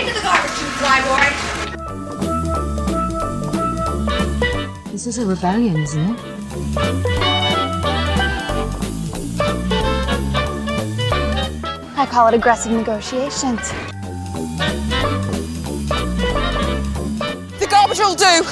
Into the garbage chute, Flyboy! This is a rebellion, isn't it? I call it aggressive negotiations. The garbage will do!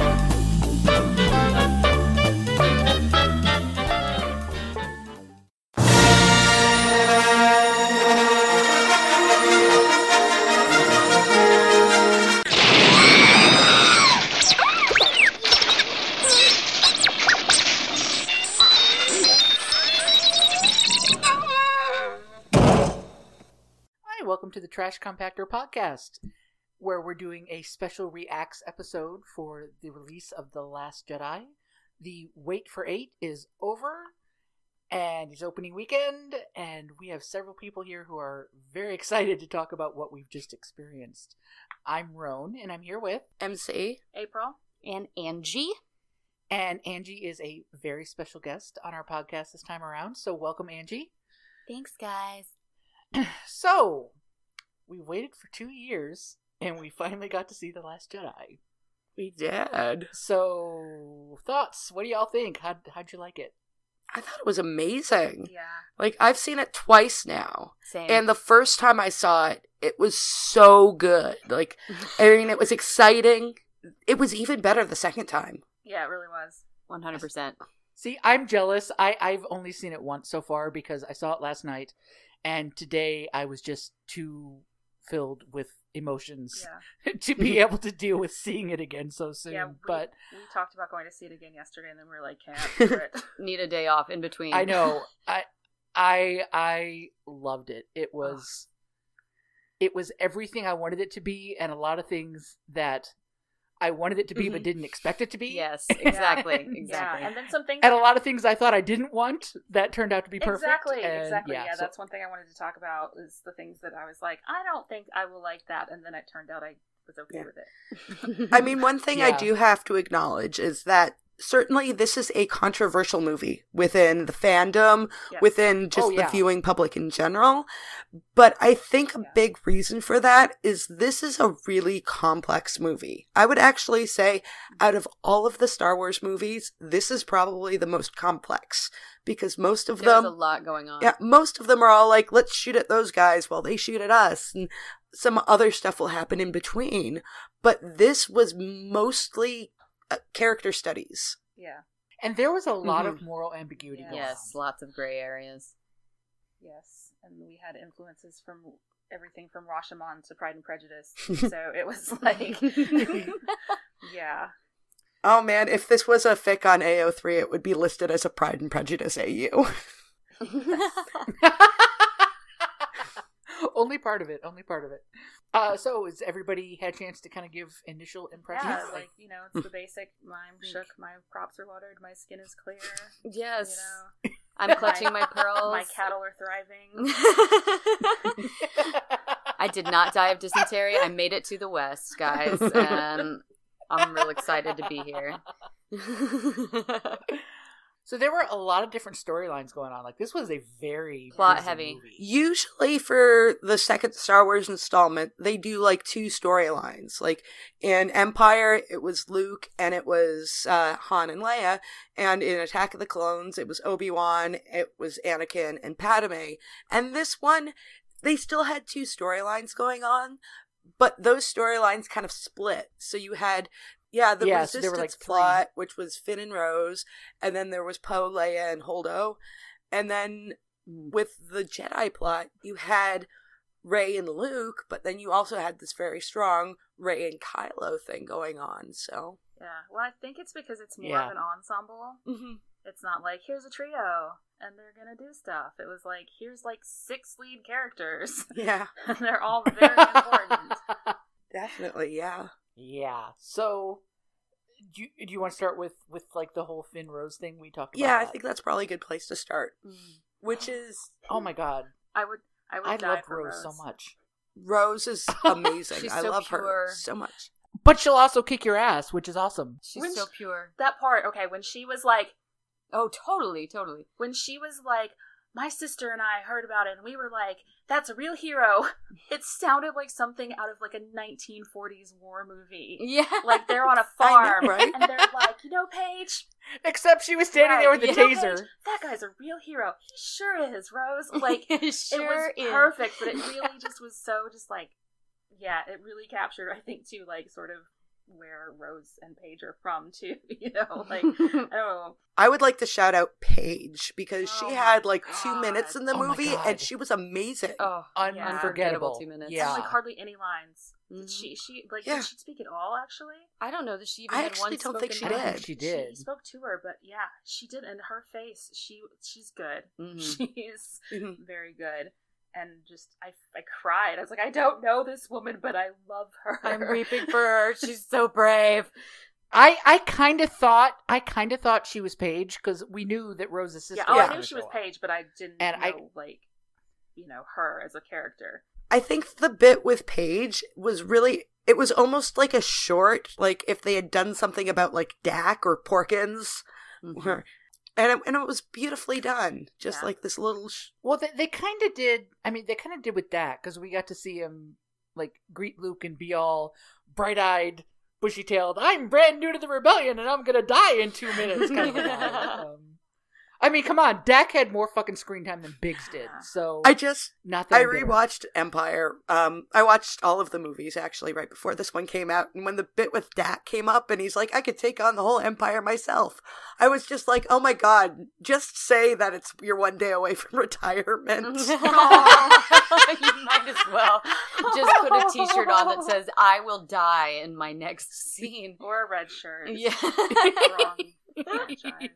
Welcome to the Trash Compactor Podcast, where we're doing a special reacts episode for the release of The Last Jedi. The wait for 8 is over, and it's opening weekend, and we have several people here who are very excited to talk about what we've just experienced. I'm Roan, and I'm here with MC, April, and Angie. And Angie is a very special guest on our podcast this time around, so welcome, Angie. Thanks, guys. So, we waited for 2 years, and we finally got to see The Last Jedi. We did. So, thoughts? What do y'all think? How'd you like it? I thought it was amazing. Yeah. Like, I've seen it twice now. Same. And the first time I saw it, it was so good. Like, I mean, it was exciting. It was even better the second time. Yeah, it really was. 100%. See, I'm jealous. I've only seen it once so far because I saw it last night, and today I was just too filled with emotions to be able to deal with seeing it again so soon. Yeah, but we talked about going to see it again yesterday, and then we were like, can't do it. Need a day off in between. I know. I loved it. It was everything I wanted it to be, and a lot of things that I wanted it to be but didn't expect it to be. Yes, exactly. Exactly. Yeah, and then some things... And a lot of things I thought I didn't want that turned out to be perfect. Exactly. Yeah, so that's one thing I wanted to talk about, is the things that I was like, I don't think I will like that, and then it turned out I was okay with it. I mean, one thing I do have to acknowledge is that certainly this is a controversial movie within the fandom, within just the viewing public in general. But I think a big reason for that is this is a really complex movie. I would actually say out of all of the Star Wars movies, this is probably the most complex because most of them... There's a lot going on. Yeah, most of them are all like, let's shoot at those guys while they shoot at us. And some other stuff will happen in between. But this was mostly character studies. Yeah. And there was a lot of moral ambiguity going on. Yes, lots of gray areas. Yes, and we had influences from everything from Rashomon to Pride and Prejudice. So it was like, yeah. Oh man, if this was a fic on AO3, it would be listed as a Pride and Prejudice AU. Only part of it. So has everybody had a chance to kind of give initial impressions? Yeah, like, it's the basic, I'm shook, my crops are watered, my skin is clear. Yes. I'm clutching my pearls. My cattle are thriving. I did not die of dysentery. I made it to the West, guys, and I'm real excited to be here. So there were a lot of different storylines going on. Like, this was a very plot heavy movie. Usually for the second Star Wars installment, they do like 2 storylines. Like in Empire, it was Luke and it was Han and Leia. And in Attack of the Clones, it was Obi-Wan, it was Anakin and Padme. And this one, they still had 2 storylines going on, but those storylines kind of split. So you had... Yeah, the Resistance there were like plot, which was Finn and Rose, and then there was Poe, Leia, and Holdo. And then with the Jedi plot, you had Rey and Luke, but then you also had this very strong Rey and Kylo thing going on, so... Yeah, well, I think it's because it's more of an ensemble. Mm-hmm. It's not like, here's a trio, and they're gonna do stuff. It was like, here's like 6 lead characters. Yeah. And they're all very important. Definitely, yeah. Yeah. So, do you want to start with like the whole Finn Rose thing we talked about? Yeah, I think that's probably a good place to start. Which is... Oh my god. I love Rose so much. Rose is amazing. She's I so love pure. her so much. But she'll also kick your ass, which is awesome. She's so pure. That part, okay, when she was like... Oh, totally. When she was like, my sister and I heard about it and we were like, that's a real hero. It sounded like something out of like a 1940s war movie. Yeah. Like they're on a I farm know, right? and they're like, Paige. Except she was standing there with the Right, taser. Paige, that guy's a real hero. He sure is, Rose. Like, It it sure was is. perfect, but it really just was so just like, yeah, it really captured, I think, too, like, sort of where Rose and Paige are from, too, like, I don't know. I would like to shout out Paige because Oh she my had like God. 2 minutes in the Oh my movie God. and she was amazing. Oh, Yeah. Unforgettable. 2 minutes. Yeah. And, like, hardly any lines. Mhm. Did she like, Yeah. did she speak at all, actually? I don't know that she even I had actually one don't think spoken she I don't line. think she did. She spoke to her, but yeah, she did. And her face, she's good. Mhm. She's Mhm. very good. And just, I cried. I was like, I don't know this woman, but I love her. I'm weeping for her. She's so brave. I kind of thought she was Paige because we knew that Rose's sister. Yeah, was I gonna knew she was show up. Paige, but I didn't And know, her as a character. I think the bit with Paige was really, it was almost like a short, like if they had done something about like Dak or Porkins, Mhm. or, and it was beautifully done. Just Yeah. like this little, Well, they kind of did. I mean, they kind of did with Dak because we got to see him like greet Luke and be all bright-eyed, bushy-tailed. I'm brand new to the rebellion and I'm gonna die in 2 minutes. Kind of a guy. I mean, come on, Dak had more fucking screen time than Biggs did. So I not that I I'm bitter. rewatched Empire. I watched all of the movies actually right before this one came out. And when the bit with Dak came up and he's like, I could take on the whole Empire myself, I was just like, oh my God, just say that you're one day away from retirement. You might as well just put a t-shirt on that says, I will die in my next scene. Or a red shirt. Yeah. Wrong franchise,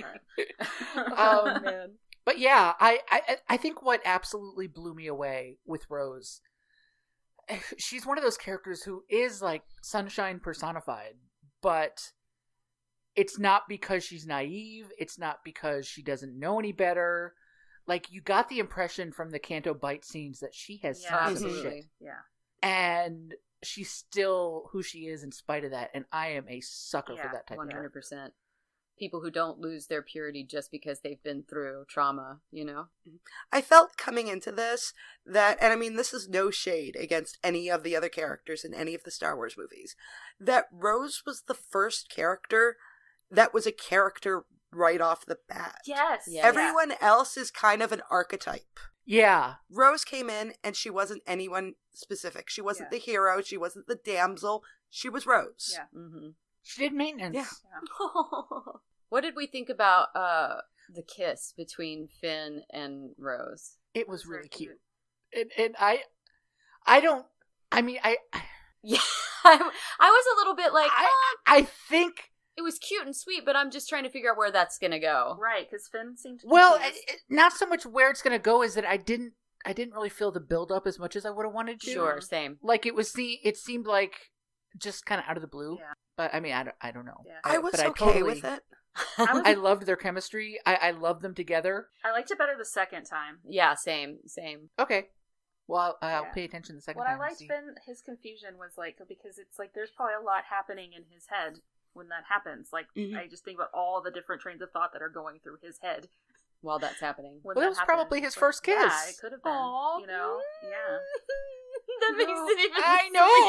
Um, man. But yeah, I think what absolutely blew me away with Rose, she's one of those characters who is like sunshine personified, but it's not because she's naive. It's not because she doesn't know any better. Like, you got the impression from the Canto Bite scenes that she has Yeah. sense of Absolutely. shit. Yeah. And she's still who she is in spite of that, and I am a sucker for Yeah, that type of character. 100%. People who don't lose their purity just because they've been through trauma, I felt coming into this that, and I mean, this is no shade against any of the other characters in any of the Star Wars movies, that Rose was the first character that was a character right off the bat. Yes. Yeah. Everyone else is kind of an archetype. Yeah. Rose came in and she wasn't anyone specific. She wasn't Yeah. the hero. She wasn't the damsel. She was Rose. Yeah. Mm-hmm. She did maintenance. Yeah. What did we think about the kiss between Finn and Rose? It was Very really cute. cute. And I don't, I mean, Yeah, I was a little bit like, I think, it was cute and sweet, but I'm just trying to figure out where that's gonna go. Right, because Finn seemed well, confused. not so much where it's going to go is that I didn't really feel the build up as much as I would have wanted to. Sure, same. Like it seemed like just kind of out of the blue. Yeah. But I mean, I don't know. Yeah. I was But okay totally- with it. I loved their chemistry. I loved them together. I liked it better the second time. Yeah, same. Okay. Well, I'll Yeah. pay attention the second What time. I liked see. Finn, his confusion was like, because it's like there's probably a lot happening in his head when that happens. Like, Mhm. I just think about all the different trains of thought that are going through his head While that's happening. when Well, that it was happens. probably his Like, first kiss. Yeah, it could have been. Aw. You know? Yeah. That makes it even I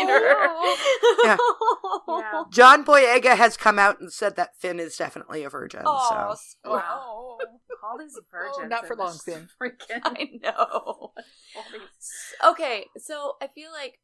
know. sweeter. Yeah. John Boyega has come out and said that Finn is definitely a virgin. Oh, So Wow. All these virgins. not for in long, this Finn. Freaking. I know. all these- Okay, so I feel like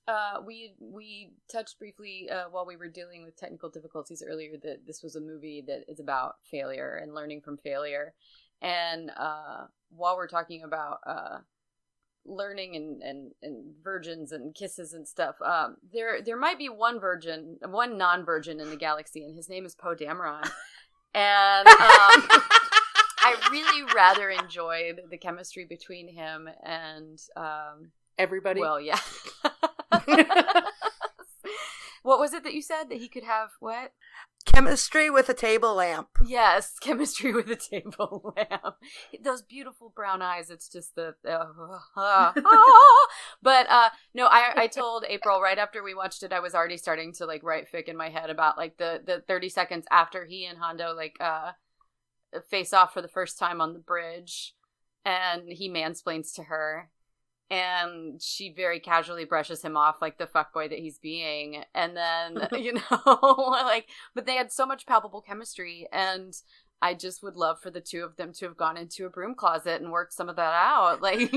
we touched briefly while we were dealing with technical difficulties earlier that this was a movie that is about failure and learning from failure. And while we're talking about learning and virgins and kisses and stuff, there might be one non-virgin in the galaxy, and his name is Poe Dameron. And I really rather enjoyed the chemistry between him and Everybody. well, yeah. What was it that you said that he could have? What? chemistry with a table lamp. Yes, chemistry with a table lamp. Those beautiful brown eyes. It's just the. But no, I told April right after we watched it, I was already starting to like write fic in my head about like the 30 seconds after he and Hondo like face off for the first time on the bridge. and he mansplains to her. And she very casually brushes him off like the fuckboy that he's being. And then, like, but they had so much palpable chemistry. And I just would love for the two of them to have gone into a broom closet and worked some of that out. Like,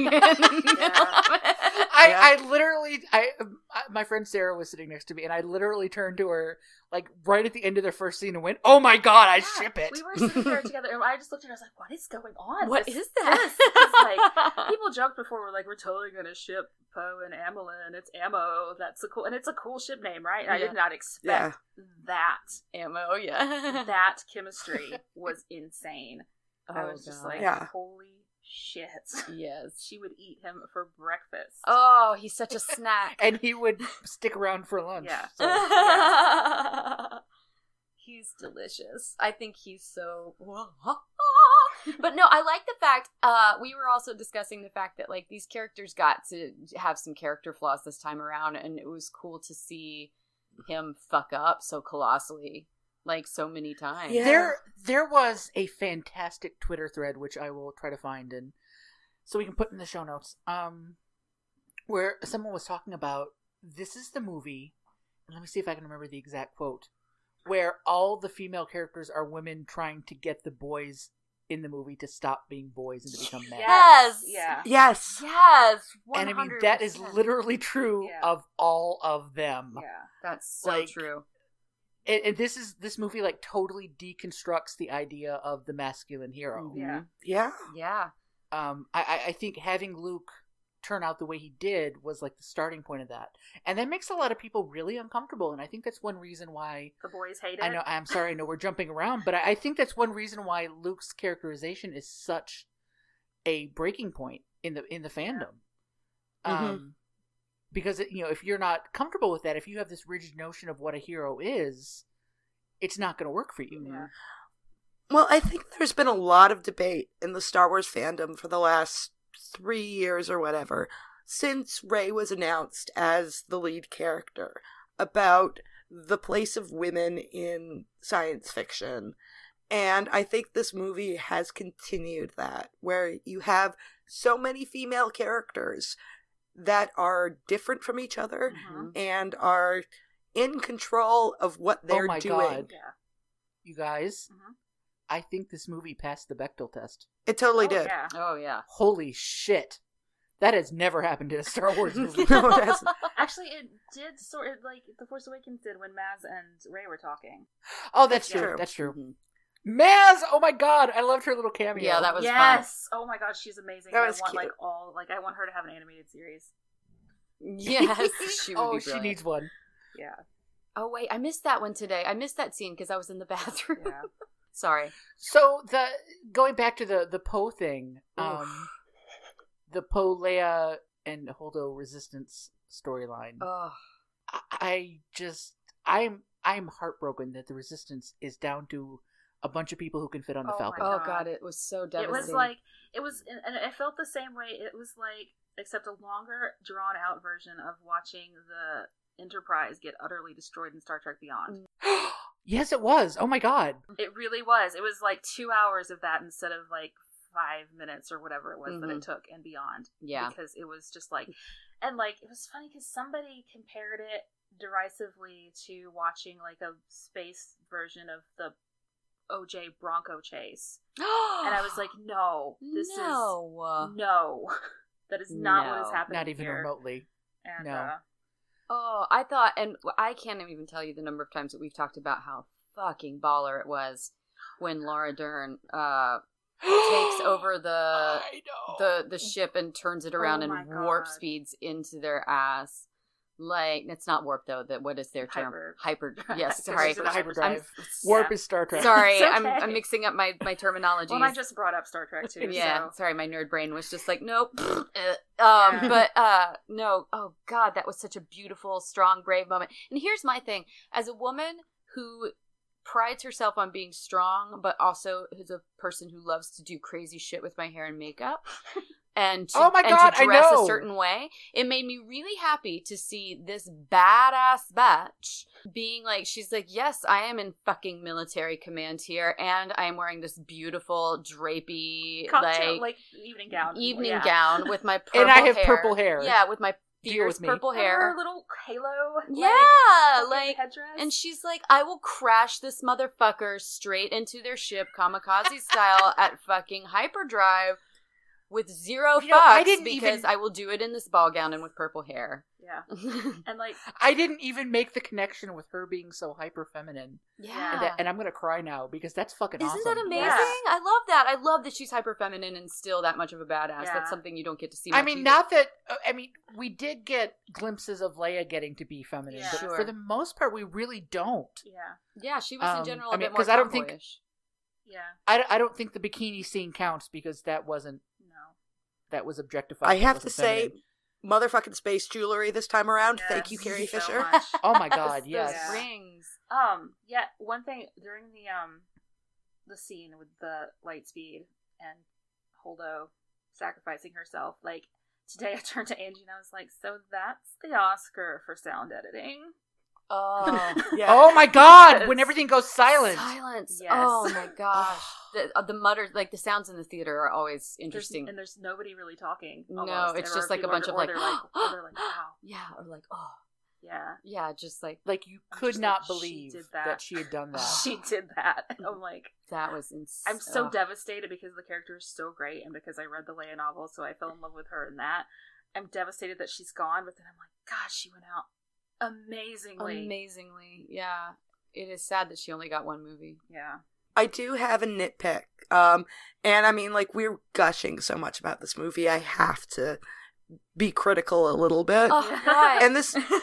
I literally, my friend Sarah was sitting next to me, and I literally turned to her, like, right at the end of their first scene and went, "Oh my god, I ship it." We were sitting there together, and I just looked at her, I was like, what is going on? What This- is that? Like, people joked before, we're like, we're totally going to ship Poe and Amelin. It's Ammo. That's and it's a cool ship name, right? And I Yeah. did not expect that. Ammo, yeah. That chemistry was insane. I was just like, Yeah. holy shit. Yes. She would eat him for breakfast. Oh, he's such a snack. And he would stick around for lunch. Yeah. So. He's delicious. I think he's so... But no, I like the fact, we were also discussing the fact that, like, these characters got to have some character flaws this time around, and it was cool to see him fuck up so colossally, like, so many times. Yeah. There was a fantastic Twitter thread, which I will try to find, and so we can put in the show notes, where someone was talking about, this is the movie, and let me see if I can remember the exact quote, where all the female characters are women trying to get the boys in the movie to stop being boys and to become men. Yes! Yeah. Yes. Yes! 100%. And I mean, that is literally true Yeah. of all of them. Yeah. That's so like, true. And this movie, like, totally deconstructs the idea of the masculine hero. Yeah. Yeah. Yeah. I think having Luke turn out the way he did was, like, the starting point of that. And that makes a lot of people really uncomfortable, and I think that's one reason why... The boys hate it. I'm sorry, I know we're jumping around, but I think that's one reason why Luke's characterization is such a breaking point in the fandom. Because, if you're not comfortable with that, if you have this rigid notion of what a hero is, it's not going to work for you. Yeah. Well, I think there's been a lot of debate in the Star Wars fandom for the last 3 years or whatever, since Rey was announced as the lead character, about the place of women in science fiction. And I think this movie has continued that, where you have so many female characters that are different from each other Mhm. and are in control of what they're Oh my doing. God. Yeah. You guys, Mhm. I think this movie passed the Bechdel test. It totally Oh, did. Yeah. Oh, yeah. Holy shit. That has never happened in a Star Wars movie. No, it hasn't. Actually, it did sort of like The Force Awakens did when Maz and Rey were talking. Oh, that's That's true. true. That's true. Mhm. Maz! Oh my god, I loved her little cameo. Yeah, that was fun. Yes. Oh my god, she's amazing. That I was want cute. I want her to have an animated series. Yes, she would Oh, be she brilliant. needs one. Yeah. Oh, wait, I missed that one today. I missed that scene because I was in the bathroom. Yeah. Sorry. So going back to the Poe thing, the Poe, Leia, and Holdo resistance storyline. Oh, I'm heartbroken that the resistance is down to a bunch of people who can fit on the Oh Falcon. my oh God. God, it was so It devastating. was and I felt the same way. It was like, except a longer, drawn out version of watching the Enterprise get utterly destroyed in Star Trek Beyond. Yes, it was. Oh my god. It really was. It was like 2 hours of that instead of like 5 minutes or whatever it was that it took in Beyond. Yeah. Because it was just like, and like, it was funny because somebody compared it derisively to watching like a space version of the OJ Bronco chase. And I was like, no, this is, no. That is not what is No. happening Not even here. remotely. And, No. Oh, I thought, and I can't even tell you the number of times that we've talked about how fucking baller it was when Laura Dern takes over the I know. the ship and turns it around Oh and my warp God. speeds into their ass. Like, it's not warp though. That what is their term? Hyper. Yes, Hyper- sorry. It's a hyperdrive. I'm- Warp Yeah. is Star Trek. Sorry, It's I'm okay. mixing up my terminology. Well, and I just brought up Star Trek too. Yeah, So. sorry, my nerd brain was just like, nope. Yeah. But no. Oh God, that was such a beautiful, strong, brave moment. And here's my thing: as a woman who prides herself on being strong, but also is a person who loves to do crazy shit with my hair and makeup, and to, Oh my and God, to I dress know. a certain way. It made me really happy to see this badass bitch being like, she's like, yes, I am in fucking military command here, and I am wearing this beautiful drapey Cocktail, like evening gown. evening Yeah. gown with my purple And I have hair. purple hair. Yeah, with my Deal fierce with me. purple And hair. her little halo. Yeah, fucking like, headdress. and she's like, I will crash this motherfucker straight into their ship, kamikaze style, at fucking hyperdrive with zero You know, I fucks didn't because even- I will do it in this ball gown and with purple hair. yeah, and like I didn't even make the connection with her being so hyper feminine, Yeah. and I'm gonna cry now because that's fucking Isn't awesome. that amazing? Yeah. I love that. I love that she's hyper feminine and still that much of a badass. Yeah. That's something you don't get to see. I much mean, either. not that. I mean, we did get glimpses of Leia getting to be feminine, Yeah. but Sure. for the most part, we really don't. yeah, Yeah, she was in general I a mean, bit more 'cause I don't think- tomboyish. yeah, I don't think the bikini scene counts because that was objectified. I That have to wasn't say, feminine. motherfucking space jewelry this time around. Thank you, Yes, Carrie so Fisher. much. Oh my god, Those yes. rings. Yeah, one thing during the scene with the light speed and Holdo sacrificing herself, like today I turned to Angie and I was like, so that's the Oscar for sound editing. Oh. Yeah. Oh my god, Yes. when everything goes silent. Silence. Yes. Oh my gosh. The mutters, like the sounds in the theater are always interesting. There's nobody really talking. No, almost. it's Or just like a people bunch are- of or like, they're like, or they're like, wow, yeah, or like, oh, yeah, yeah, just like Like you I'm could just not like, she believe did that. that. she had done that. she did that. And I'm like, that was insane. I'm so devastated because the character is so great and because I read the Leia novel, so I fell in love with her in that. I'm devastated that she's gone, but then I'm like, God, she went out amazingly. Amazingly, yeah. It is sad that she only got one movie. Yeah. I do have a nitpick. And I mean, like, we're gushing so much about this movie. I have to be critical a little bit. Oh, why? And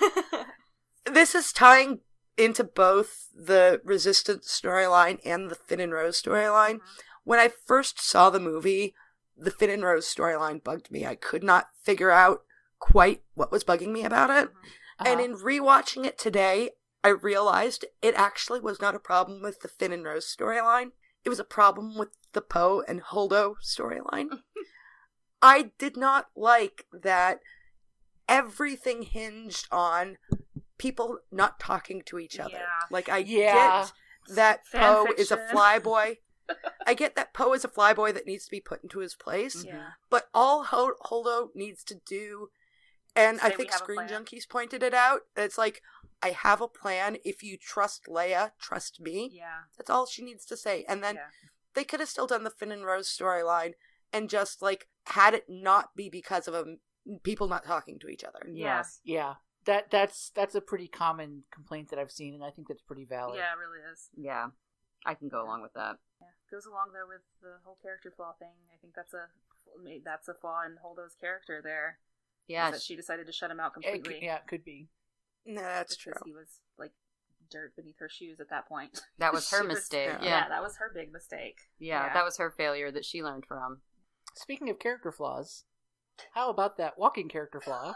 this is tying into both the Resistance storyline and the Finn and Rose storyline. Mhm. When I first saw the movie, the Finn and Rose storyline bugged me. I could not figure out quite what was bugging me about it. And in rewatching it today, I realized it actually was not a problem with the Finn and Rose storyline. It was a problem with the Poe and Holdo storyline. I did not like that everything hinged on people not talking to each other. Yeah. Like, I Yeah. get that Fan Poe is a fiction. flyboy. I get that Poe is a flyboy that needs to be put into his place. Yeah. But all Holdo needs to do, and I Say we think have a Screen plan. Junkies pointed it out, it's like, I have a plan. If you trust Leia, trust me. Yeah. That's all she needs to say. And then Yeah. they could have still done the Finn and Rose storyline and just, like, had it not be because of people not talking to each other. Yes. Yeah. That's a pretty common complaint that I've seen, and I think that's pretty valid. Yeah, it really is. Yeah. I can go along with that. Yeah. Goes along though with the whole character flaw thing. I think that's a flaw in Holdo's character there. Yeah. Is that she decided to shut him out It completely. could, yeah, it could be. No, that's true. because he was like dirt beneath her shoes at that point. That was her She mistake. yeah. Yeah. that was her big mistake. Yeah, that was her failure that she learned from. Speaking of character flaws, how about that walking character flaw?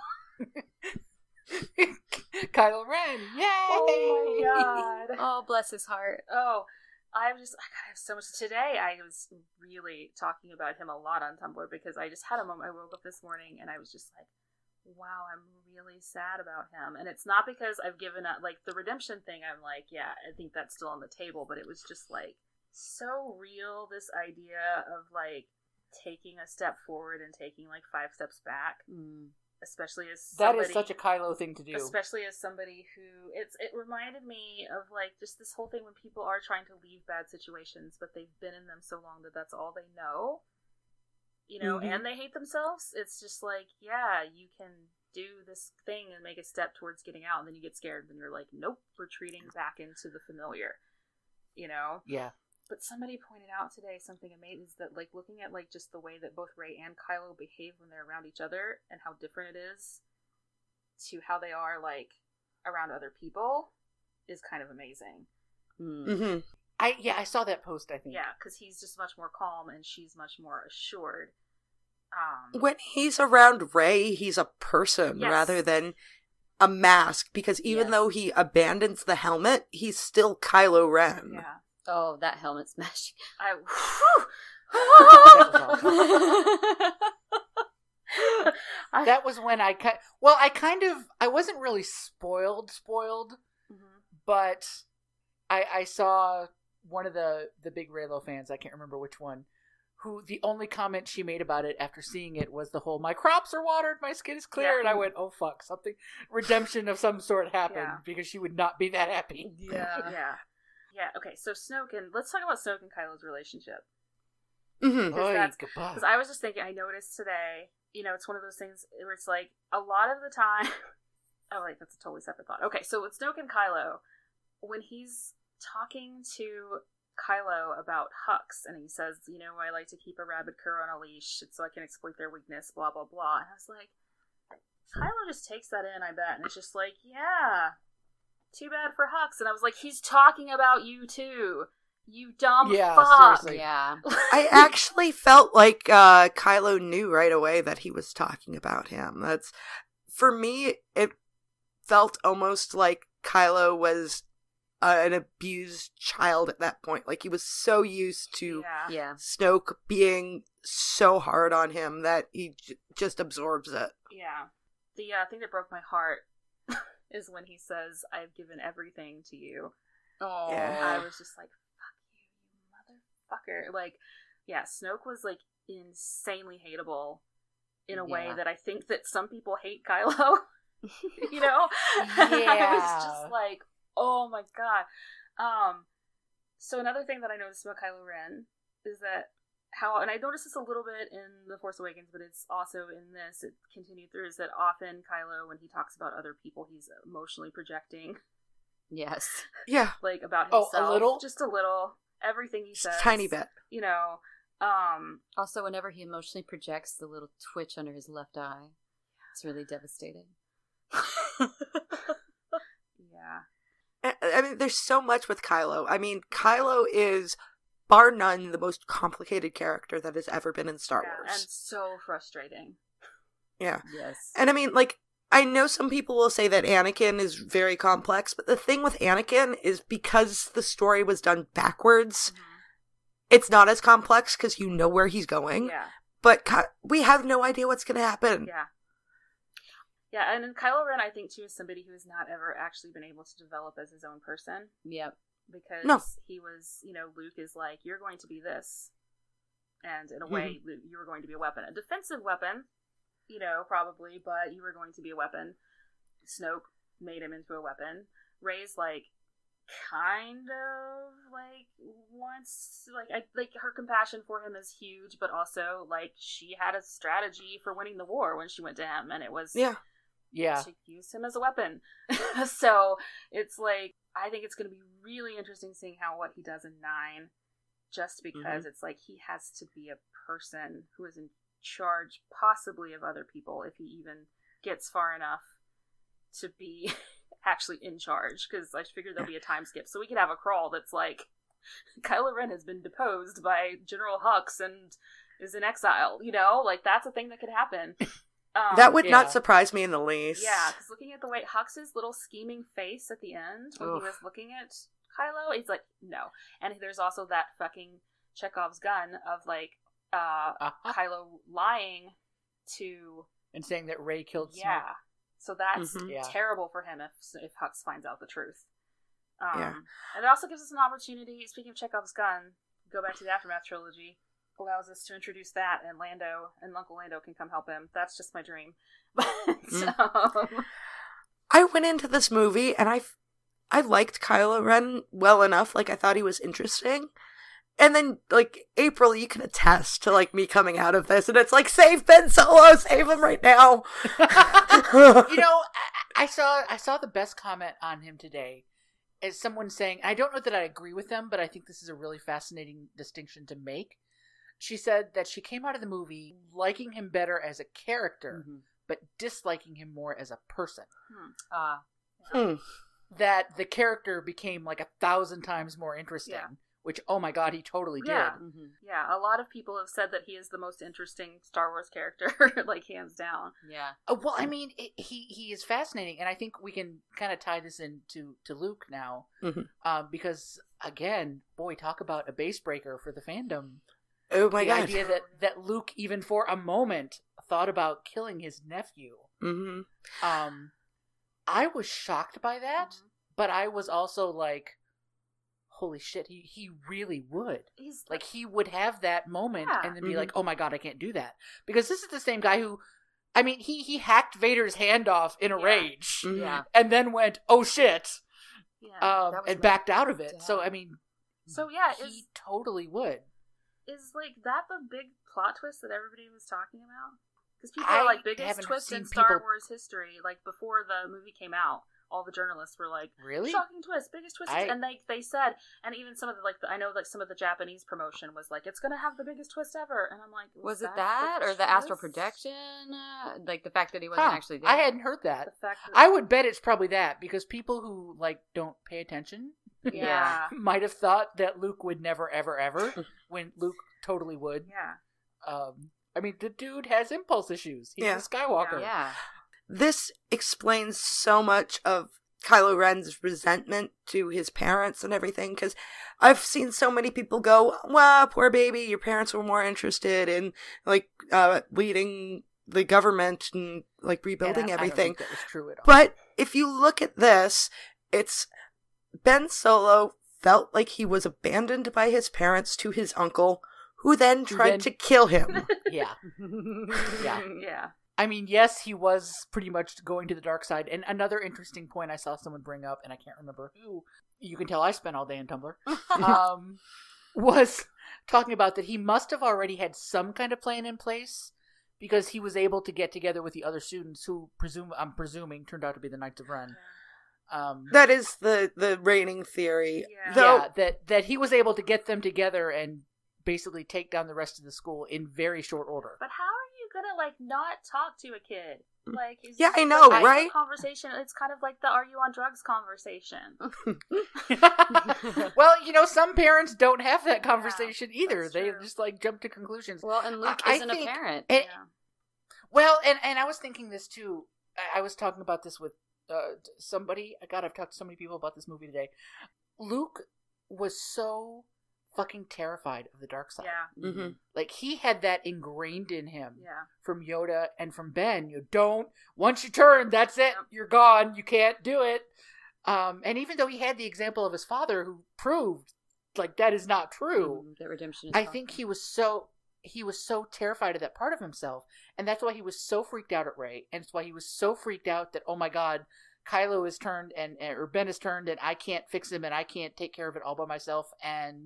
Kylo Ren, yay! Oh my god. Oh, bless his heart. Oh, I have so much. Today I was really talking about him a lot on Tumblr because I just had a moment. I woke up this morning and I was just like, wow, I'm really sad about him. And it's not because I've given up, like, the redemption thing, I'm like, yeah, I think that's still on the table, but it was just, like, so real, this idea of, like, taking a step forward and taking, like, 5 steps back, especially as That somebody... is such a Kylo thing to do. Especially as somebody who it reminded me of like just this whole thing when people are trying to leave bad situations, but they've been in them so long that that's all they know, you know, Mhm. and they hate themselves. It's just like, yeah, you can do this thing and make a step towards getting out, and then you get scared, and you're like, nope, retreating back into the familiar, you know. Yeah. But somebody pointed out today something amazing is that, like, looking at, like, just the way that both Rey and Kylo behave when they're around each other and how different it is to how they are, like, around other people is kind of amazing. Mm-hmm. I saw that post, I think. Yeah, because he's just much more calm and she's much more assured. When he's around Rey, he's a person Yes. rather than a mask, because even Yes. though he abandons the helmet, he's still Kylo Ren. Yeah. Oh, that helmet smash. That was awful. That was when I wasn't really spoiled, but I saw one of the big Reylo fans, I can't remember which one, who the only comment she made about it after seeing it was the whole, my crops are watered, my skin is clear, and I went, oh fuck, something, redemption of some sort happened, because she would not be that happy. Yeah, okay, so let's talk about Snoke and Kylo's relationship. Mm-hmm. Because I was just thinking, I noticed today, it's one of those things where it's like, a lot of the time, oh wait, that's a totally separate thought. Okay, so with Snoke and Kylo, when he's talking to Kylo about Hux, and he says, I like to keep a rabid cur on a leash so I can exploit their weakness, blah, blah, blah. And I was like, Kylo just takes that in, I bet. And it's just like, yeah, too bad for Hux. And I was like, he's talking about you too. You dumb fuck. Seriously. Yeah. I actually felt like Kylo knew right away that he was talking about him. For me, it felt almost like Kylo was an abused child at that point. Like, he was so used to Snoke being so hard on him that he just absorbs it. Yeah. The thing that broke my heart is when he says, I've given everything to you. Oh. Yeah. I was just like, fuck you motherfucker. Like, yeah, Snoke was, like, insanely hateable in a way that I think that some people hate Kylo. Yeah. I was just like, oh my god. So another thing that I noticed about Kylo Ren is that and I noticed this a little bit in The Force Awakens, but it's also in this, it continued through, is that often Kylo, when he talks about other people, he's emotionally projecting. Yes. Yeah. Like, about himself. Oh, a little? Just a little. Everything he says. Just a tiny bit. Also, whenever he emotionally projects, the little twitch under his left eye, it's really devastating. Yeah. I mean, there's so much with Kylo. I mean, Kylo is, bar none, the most complicated character that has ever been in Star Wars. And so frustrating. Yeah. Yes. And I mean, like, I know some people will say that Anakin is very complex, but the thing with Anakin is because the story was done backwards, it's not as complex because you know where he's going. Yeah. But we have no idea what's going to happen. Yeah. Yeah, and Kylo Ren, I think, too, is somebody who has not ever actually been able to develop as his own person. Yep. Because he was, Luke is like, you're going to be this. And in a way, you were going to be a weapon. A defensive weapon, probably, but you were going to be a weapon. Snoke made him into a weapon. Rey's like, kind of, like, wants, like, her compassion for him is huge, but also, like, she had a strategy for winning the war when she went to him, and it was... Yeah. to use him as a weapon. So it's like, I think it's going to be really interesting seeing what he does in 9, just because it's like he has to be a person who is in charge, possibly, of other people, if he even gets far enough to be actually in charge, because I figured there'll be a time skip, so we could have a crawl that's like, Kylo Ren has been deposed by General Hux and is in exile, like, that's a thing that could happen. That would not surprise me in the least. Yeah, because looking at the way Hux's little scheming face at the end when he was looking at Kylo, he's like, no. And there's also that fucking Chekhov's gun of, like, Kylo lying to... And saying that Rey killed Snoke. Yeah. So that's terrible for him if Hux finds out the truth. And it also gives us an opportunity, speaking of Chekhov's gun, go back to the Aftermath trilogy, allows us to introduce that, and Uncle Lando can come help him. That's just my dream. But I went into this movie and I liked Kylo Ren well enough. Like, I thought he was interesting. And then, like, April, you can attest to, like, me coming out of this, and it's like, save Ben Solo, save him right now. I saw the best comment on him today as someone saying, I don't know that I agree with them, but I think this is a really fascinating distinction to make. She said that she came out of the movie liking him better as a character, but disliking him more as a person. That the character became like 1,000 times more interesting, which, oh my god, he totally did. Yeah, a lot of people have said that he is the most interesting Star Wars character, like, hands down. Yeah. Well, I mean, he is fascinating, and I think we can kind of tie this into Luke now, because, again, boy, talk about a base breaker for the fandom. Oh my the god. idea that Luke even for a moment thought about killing his nephew. Mm-hmm. I was shocked by that, Mhm. but I was also like, holy shit, he really would. He's Like, he would have that moment Yeah. and then be Mhm. like, oh my god, I can't do that. Because this is the same guy who, I mean, he hacked Vader's hand off in a Yeah. rage Mhm. Yeah. and then went, oh shit, yeah. That was and my backed out of it. dad. So, I mean, So yeah, he totally would. is like that the big plot twist that everybody was talking about? Because people I are like biggest haven't twist seen in Star people- Wars history. Like before the movie came out, all the journalists were like, Really? shocking twist, biggest twist, I- and they said, and even some of the I know like some of the Japanese promotion was like, it's gonna have the biggest twist ever, and I'm like, Was it the that or the astral twist? projection? Like the fact that he wasn't Huh, actually there? I hadn't heard that. The fact that, I would bet it's probably that, because people who, like, don't pay attention yeah, might have thought that Luke would never, ever, ever, when Luke totally would. yeah, I mean, the dude has impulse issues. He's Yeah. a Skywalker. Yeah. This explains so much of Kylo Ren's resentment to his parents and everything, because I've seen so many people go, well, poor baby, your parents were more interested in, like, leading the government and, like, And rebuilding I don't everything. think that was true at all. But if you look at this, it's Ben Solo felt like he was abandoned by his parents to his uncle, who then tried to kill him. Yeah. Yeah. yeah. I mean, yes, he was pretty much going to the dark side. And another interesting point I saw someone bring up, and I can't remember who, you can tell I spent all day in Tumblr, was talking about that he must have already had some kind of plan in place, because he was able to get together with the other students who I'm presuming turned out to be the Knights of Ren. That is the reigning theory. Yeah. Though, That he was able to get them together and basically take down the rest of the school in very short order. But how are you gonna like not talk to a kid? Like, it's Yeah, just, I know, like, right? Conversation. It's kind of like the "Are you on drugs?" conversation. Well, some parents don't have that conversation either. that's They true. just like jump to conclusions. Well, and Luke I isn't think- a parent. And- Yeah. Well, and I was thinking this too. I was talking about this with somebody. God, I've talked to so many people about this movie today. Luke was so fucking terrified of the dark side. Yeah. Mhm. Like, he had that ingrained in him Yeah. from Yoda and from Ben. You don't, once you turn, that's it. Yep. You're gone. You can't do it. And even though he had the example of his father who proved, like, that is not true, That redemption is I possible. think he was so terrified of that part of himself, and that's why he was so freaked out at Rey, and it's why he was so freaked out that, oh my god, Kylo is turned or Ben is turned, and I can't fix him, and I can't take care of it all by myself, and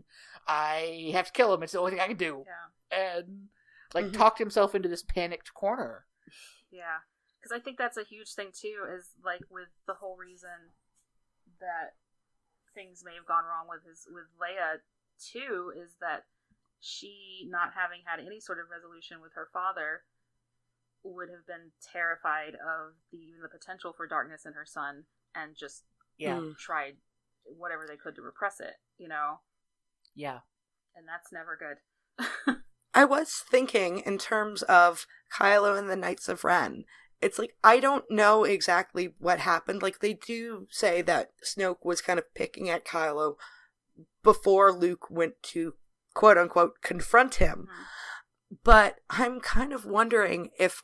I have to kill him. It's the only thing I can do, Yeah. and like Mhm. talked himself into this panicked corner. Yeah. Because I think that's a huge thing too. Is like with the whole reason that things may have gone wrong with Leia too is that she not having had any sort of resolution with her father would have been terrified of even the potential for darkness in her son and just Yeah, Mm. tried whatever they could to repress it, yeah. and that's never good. I was thinking in terms of Kylo and the Knights of Ren. It's like, I don't know exactly what happened. Like, they do say that Snoke was kind of picking at Kylo before Luke went to, quote-unquote, confront him. But I'm kind of wondering if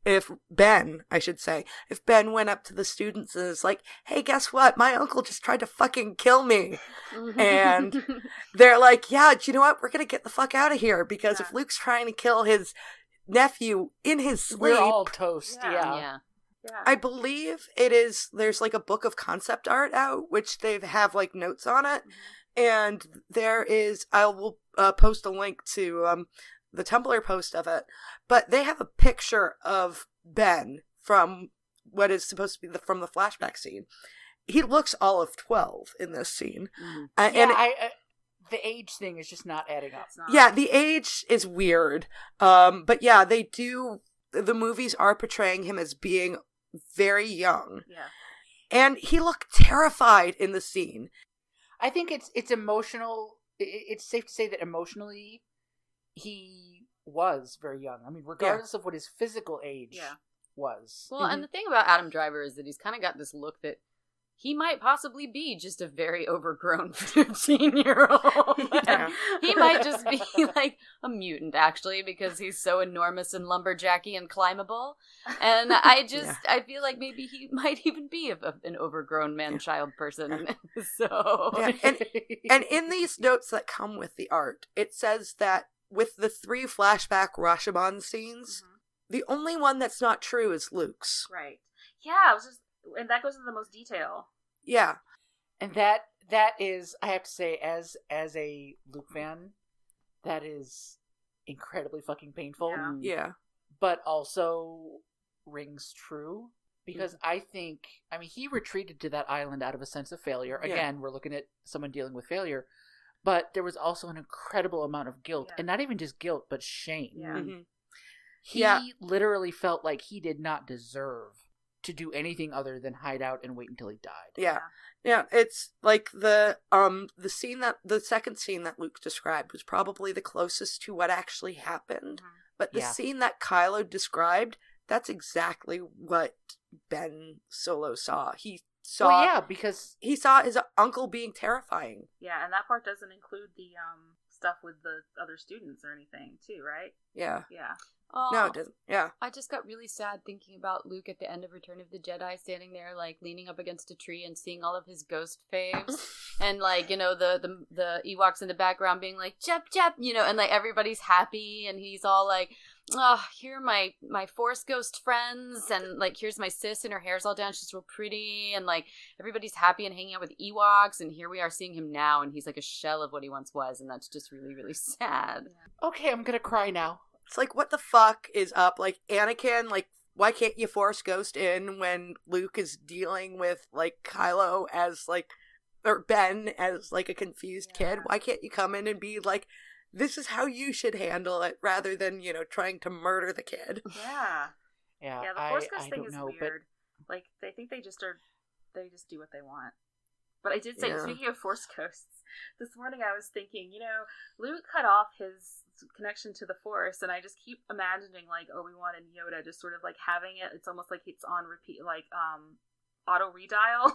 Ben, I should say, if Ben went up to the students and is like, hey, guess what? My uncle just tried to fucking kill me. And they're like, yeah, do you know what? We're going to get the fuck out of here, because if Yeah. Luke's trying to kill his nephew in his sleep, We're all toast. Yeah. Yeah. yeah. Yeah. I believe there's like a book of concept art out, which they have like notes on it. And there is, I will post a link to the Tumblr post of it, but they have a picture of Ben from what is supposed to be from the flashback scene. He looks all of 12 in this scene. Mhm. Yeah, the age thing is just not adding up. It's not. Yeah, the age is weird. But yeah, the movies are portraying him as being very young. Yeah. And he looked terrified in the scene. I think it's emotional. It's safe to say that emotionally, he was very young. I mean, regardless of what his physical age Yeah. was. Well, and the thing about Adam Driver is that he's kind of got this look that he might possibly be just a very overgrown 15-year-old. Yeah. He might just be like a mutant, actually, because he's so enormous and lumberjacky and climbable. And I feel like maybe he might even be an overgrown man-child person. So, Yeah, and in these notes that come with the art, it says that with the 3 flashback Rashomon scenes, the only one that's not true is Luke's. Right. Yeah, it was just, and that goes into the most detail. Yeah. And that is, I have to say, as a Luke fan, that is incredibly fucking painful. Yeah. Yeah. But also rings true. Because I think, I mean, he retreated to that island out of a sense of failure. Yeah. Again, we're looking at someone dealing with failure. But there was also an incredible amount of guilt. Yeah. And not even just guilt, but shame. Yeah. Mhm. He literally felt like he did not deserve to do anything other than hide out and wait until he died. Yeah. Yeah, it's like the second scene that Luke described was probably the closest to what actually happened. Mhm. But the Yeah. scene that Kylo described, that's exactly what Ben Solo saw. He saw Well, yeah, because he saw his uncle being terrifying. Yeah, and that part doesn't include the stuff with the other students or anything, too, right? Yeah. Yeah. oh, No, it doesn't. Yeah. I just got really sad thinking about Luke at the end of Return of the Jedi, standing there, like, leaning up against a tree and seeing all of his ghost faves. And, like, you know, the Ewoks in the background being like, Jep, Jep, you know, and, like, everybody's happy, and he's all like, oh, here are my Force ghost friends, and, like, here's my sis, and her hair's all down, she's real pretty, and, like, everybody's happy and hanging out with Ewoks, and here we are seeing him now, and he's, like, a shell of what he once was, and that's just really, really sad. okay, I'm gonna cry now. It's like, what the fuck is up? Like, Anakin, like, why can't you force Ghost in when Luke is dealing with, like, Kylo as, like, or Ben as, like, a confused kid? Why can't you come in and be like, this is how you should handle it, rather than, you know, trying to murder the kid? Yeah. Yeah, Yeah, the Force Ghost I thing don't is know, weird. Like, they think they just do what they want. But I did say, Yeah. speaking of Force Ghosts, this morning I was thinking, you know, Luke cut off his connection to the Force, and I just keep imagining, like, Obi-Wan and Yoda just sort of, like, having it. It's almost like it's on repeat, like, auto redial.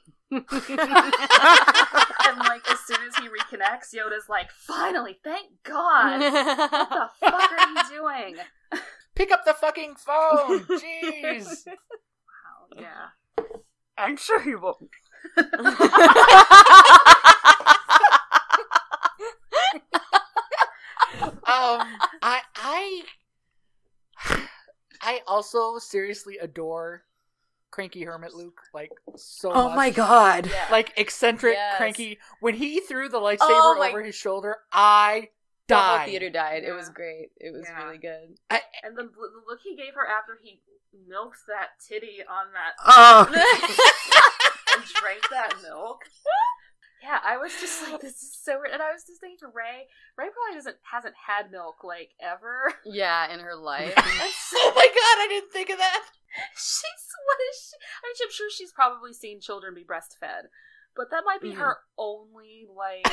And, like, as soon as he reconnects, Yoda's like, finally, thank God! What the fuck are you doing? Pick up the fucking phone! Jeez! Wow, yeah. I'm sure he won't. I also seriously adore Cranky Hermit Luke, like, so Oh much. my god. Yeah. Like, eccentric, Yes. cranky. When he threw the lightsaber Oh my- over his shoulder, I The died. whole theater died. It Yeah. was great. It was Yeah. really good. And the look he gave her after he milks that titty on that Oh. and drank that milk. Yeah, I was just like, this is so weird. And I was just thinking to Ray probably hasn't had milk, like, ever. Yeah, in her life. Oh my god, I didn't think of that! What is she? I mean, I'm sure she's probably seen children be breastfed. But that might be her only, like,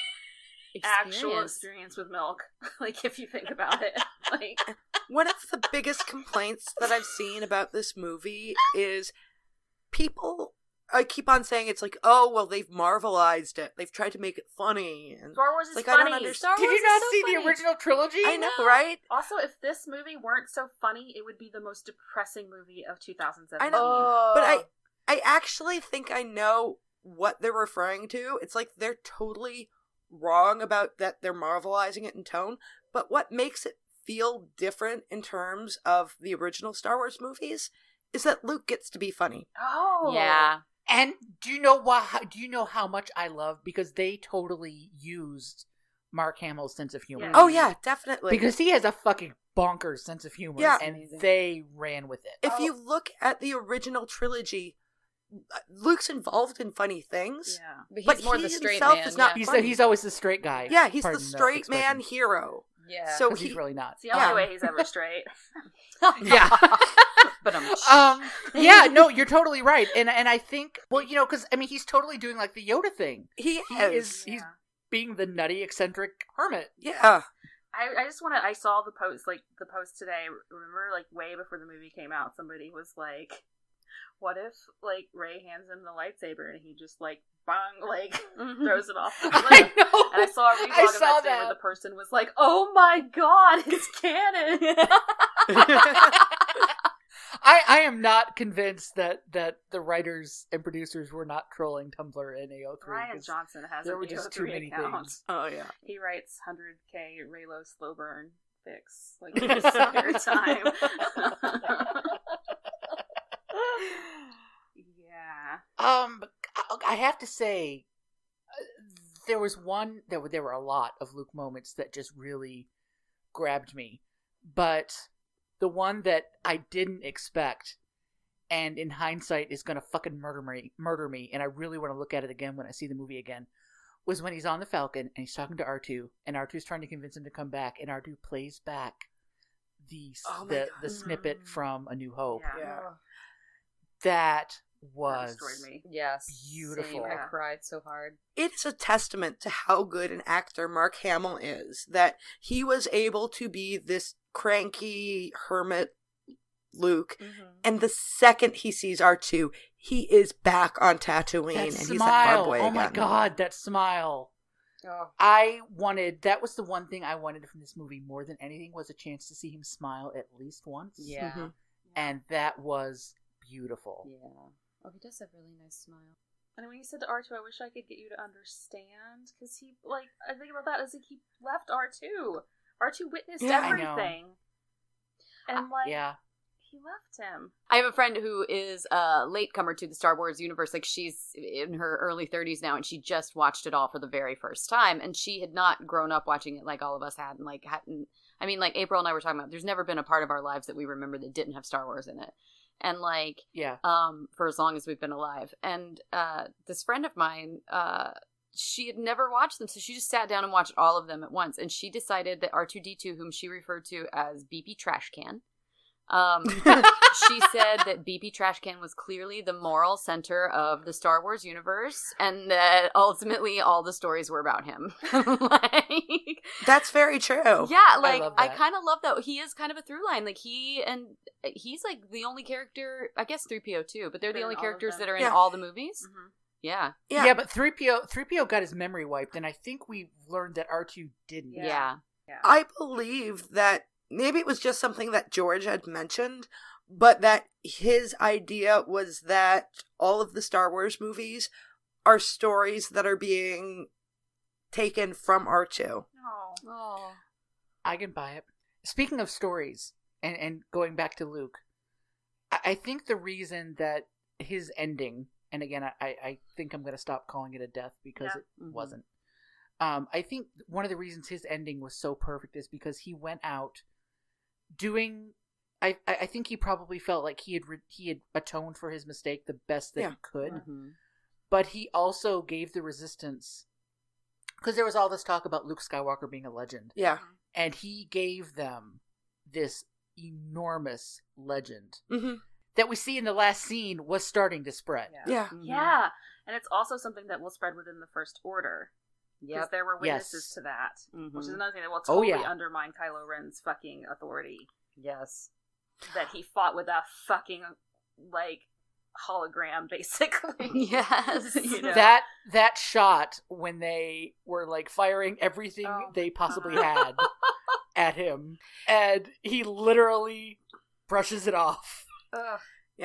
actual experience with milk. Like, if you think about it. Like, One of the biggest complaints that I've seen about this movie is people keep on saying it's like, oh, well, they've Marvelized it. They've tried to make it funny. And Star Wars is like, I funny. don't understand. Star Did Wars you is not so see funny. the original trilogy? I know, right? Also, if this movie weren't so funny, it would be the most depressing movie of 2017. I know. Oh. But I actually think I know what they're referring to. It's like they're totally wrong about that they're Marvelizing it in tone. But what makes it feel different in terms of the original Star Wars movies is that Luke gets to be funny. Oh. Yeah. And do you know how much I love, because they totally used Mark Hamill's sense of humor. Yeah. Oh yeah, definitely. Because he has a fucking bonkers sense of humor, Yeah. and Amazing. they ran with it. if you look at the original trilogy, Luke's involved in funny things. Yeah. But he's more he the straight himself man. is not yeah. He's always the straight guy. Yeah, he's the Pardon straight man expression. hero. Yeah. So 'Cause he's really not. It's the only Yeah. way he's ever straight. Yeah. But Yeah, no, you're totally right. And I think, well, you know, because, I mean, he's totally doing, like, the Yoda thing. He He is. he's Yeah. being the nutty, eccentric hermit. Yeah. I just want to. I saw the post today. Remember, like, way before the movie came out, somebody was like, What if, like, Rey hands him the lightsaber and he just, like, bang, like, Mhm. throws it off the I cliff? know. And I saw a I revlog of saw that today where the person was like, "Oh my god, it's canon!" I am not convinced that the writers and producers were not trolling Tumblr in AO3. Ryan 'cause Johnson has there an were just too AO3 many account. things. Oh yeah. He writes 100k Raylo slow burn fix like in his spare time. Yeah. I have to say, there was one. There were a lot of Luke moments that just really grabbed me, but the one that I didn't expect, and in hindsight is gonna fucking murder me, and I really want to look at it again when I see the movie again, was when he's on the Falcon and he's talking to R2, and R2's trying to convince him to come back, and R2 plays back the snippet from A New Hope. Yeah. That That was destroyed me. Yes. Beautiful. Same. I cried so hard. It is a testament to how good an actor Mark Hamill is that he was able to be this cranky hermit Luke, and the second he sees R2, he is back on Tatooine, That and smile. he's that far boy Oh again. my god, that smile. Oh. That was the one thing I wanted from this movie more than anything, was a chance to see him smile at least once. Yeah. Mhm. And that was beautiful. Yeah. Oh, he does have a really nice smile. And when you said to R2, I wish I could get you to understand, because he, like, I think about that as like he left R2. R2 witnessed Yeah, I know. everything. And, like, Yeah. he left him. I have a friend who is a latecomer to the Star Wars universe. Like, she's in her early 30s now, and she just watched it all for the very first time. And she had not grown up watching it like all of us had. And, like, hadn't. I mean, like, April and I were talking about, there's never been a part of our lives that we remember that didn't have Star Wars in it. And, like, Yeah. for as long as we've been alive. And this friend of mine, she had never watched them, so she just sat down and watched all of them at once. And she decided that R2-D2, whom she referred to as BP Trash Can, she said that BP Trash Can was clearly the moral center of the Star Wars universe, and that ultimately all the stories were about him. Like, That's very true. yeah, like love I that. kind of love that. He is kind of a through line. Like, he's like the only character, I guess 3PO too, but they're the In only all of characters them. that are in Yeah. all the movies. Mm-hmm. Yeah. Yeah. But 3PO got his memory wiped, and I think we learned that R2 didn't. Yeah. I believe that maybe it was just something that George had mentioned, but that his idea was that all of the Star Wars movies are stories that are being taken from R2. Oh. I can buy it. Speaking of stories, and going back to Luke, I think the reason that his ending, and again, I think I'm going to stop calling it a death because Yeah. it Mhm. wasn't. I think one of the reasons his ending was so perfect is because he went out doing. I think he probably felt like he had atoned for his mistake the best that Yeah. he could, Mhm. but he also gave the Resistance, because there was all this talk about Luke Skywalker being a legend, Yeah. and he gave them this enormous legend Mm-hmm. that we see in the last scene was starting to spread. Yeah. Mhm. Yeah, and it's also something that will spread within the First Order. Because Yep. there were witnesses Yes. to that. Mhm. Which is another thing that will Oh, totally yeah. undermine Kylo Ren's fucking authority. Yes. That he fought with a fucking, like, hologram, basically. Yes. You know? That shot when they were like firing everything Oh, they possibly God. had at him, and he literally brushes it off. Ugh.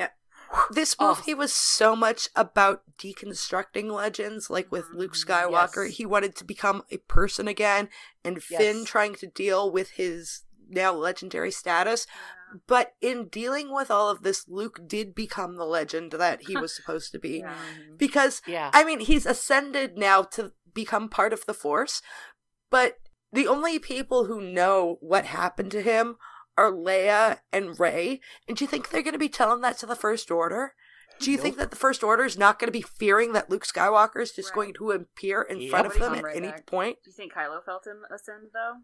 This Oh. movie was so much about deconstructing legends, like with Luke Skywalker. Yes. He wanted to become a person again, and Finn Yes. trying to deal with his now legendary status. Yeah. But in dealing with all of this, Luke did become the legend that he was supposed to be. Yeah. Mhm. Because, Yeah. I mean, he's ascended now to become part of the Force, but the only people who know what happened to him are Leia and Rey. And do you think they're going to be telling that to the First Order? Do you think that the First Order is not going to be fearing that Luke Skywalker is just Right. going to appear in Yep. front of them Come at right any back. point? Do you think Kylo felt him ascend, though?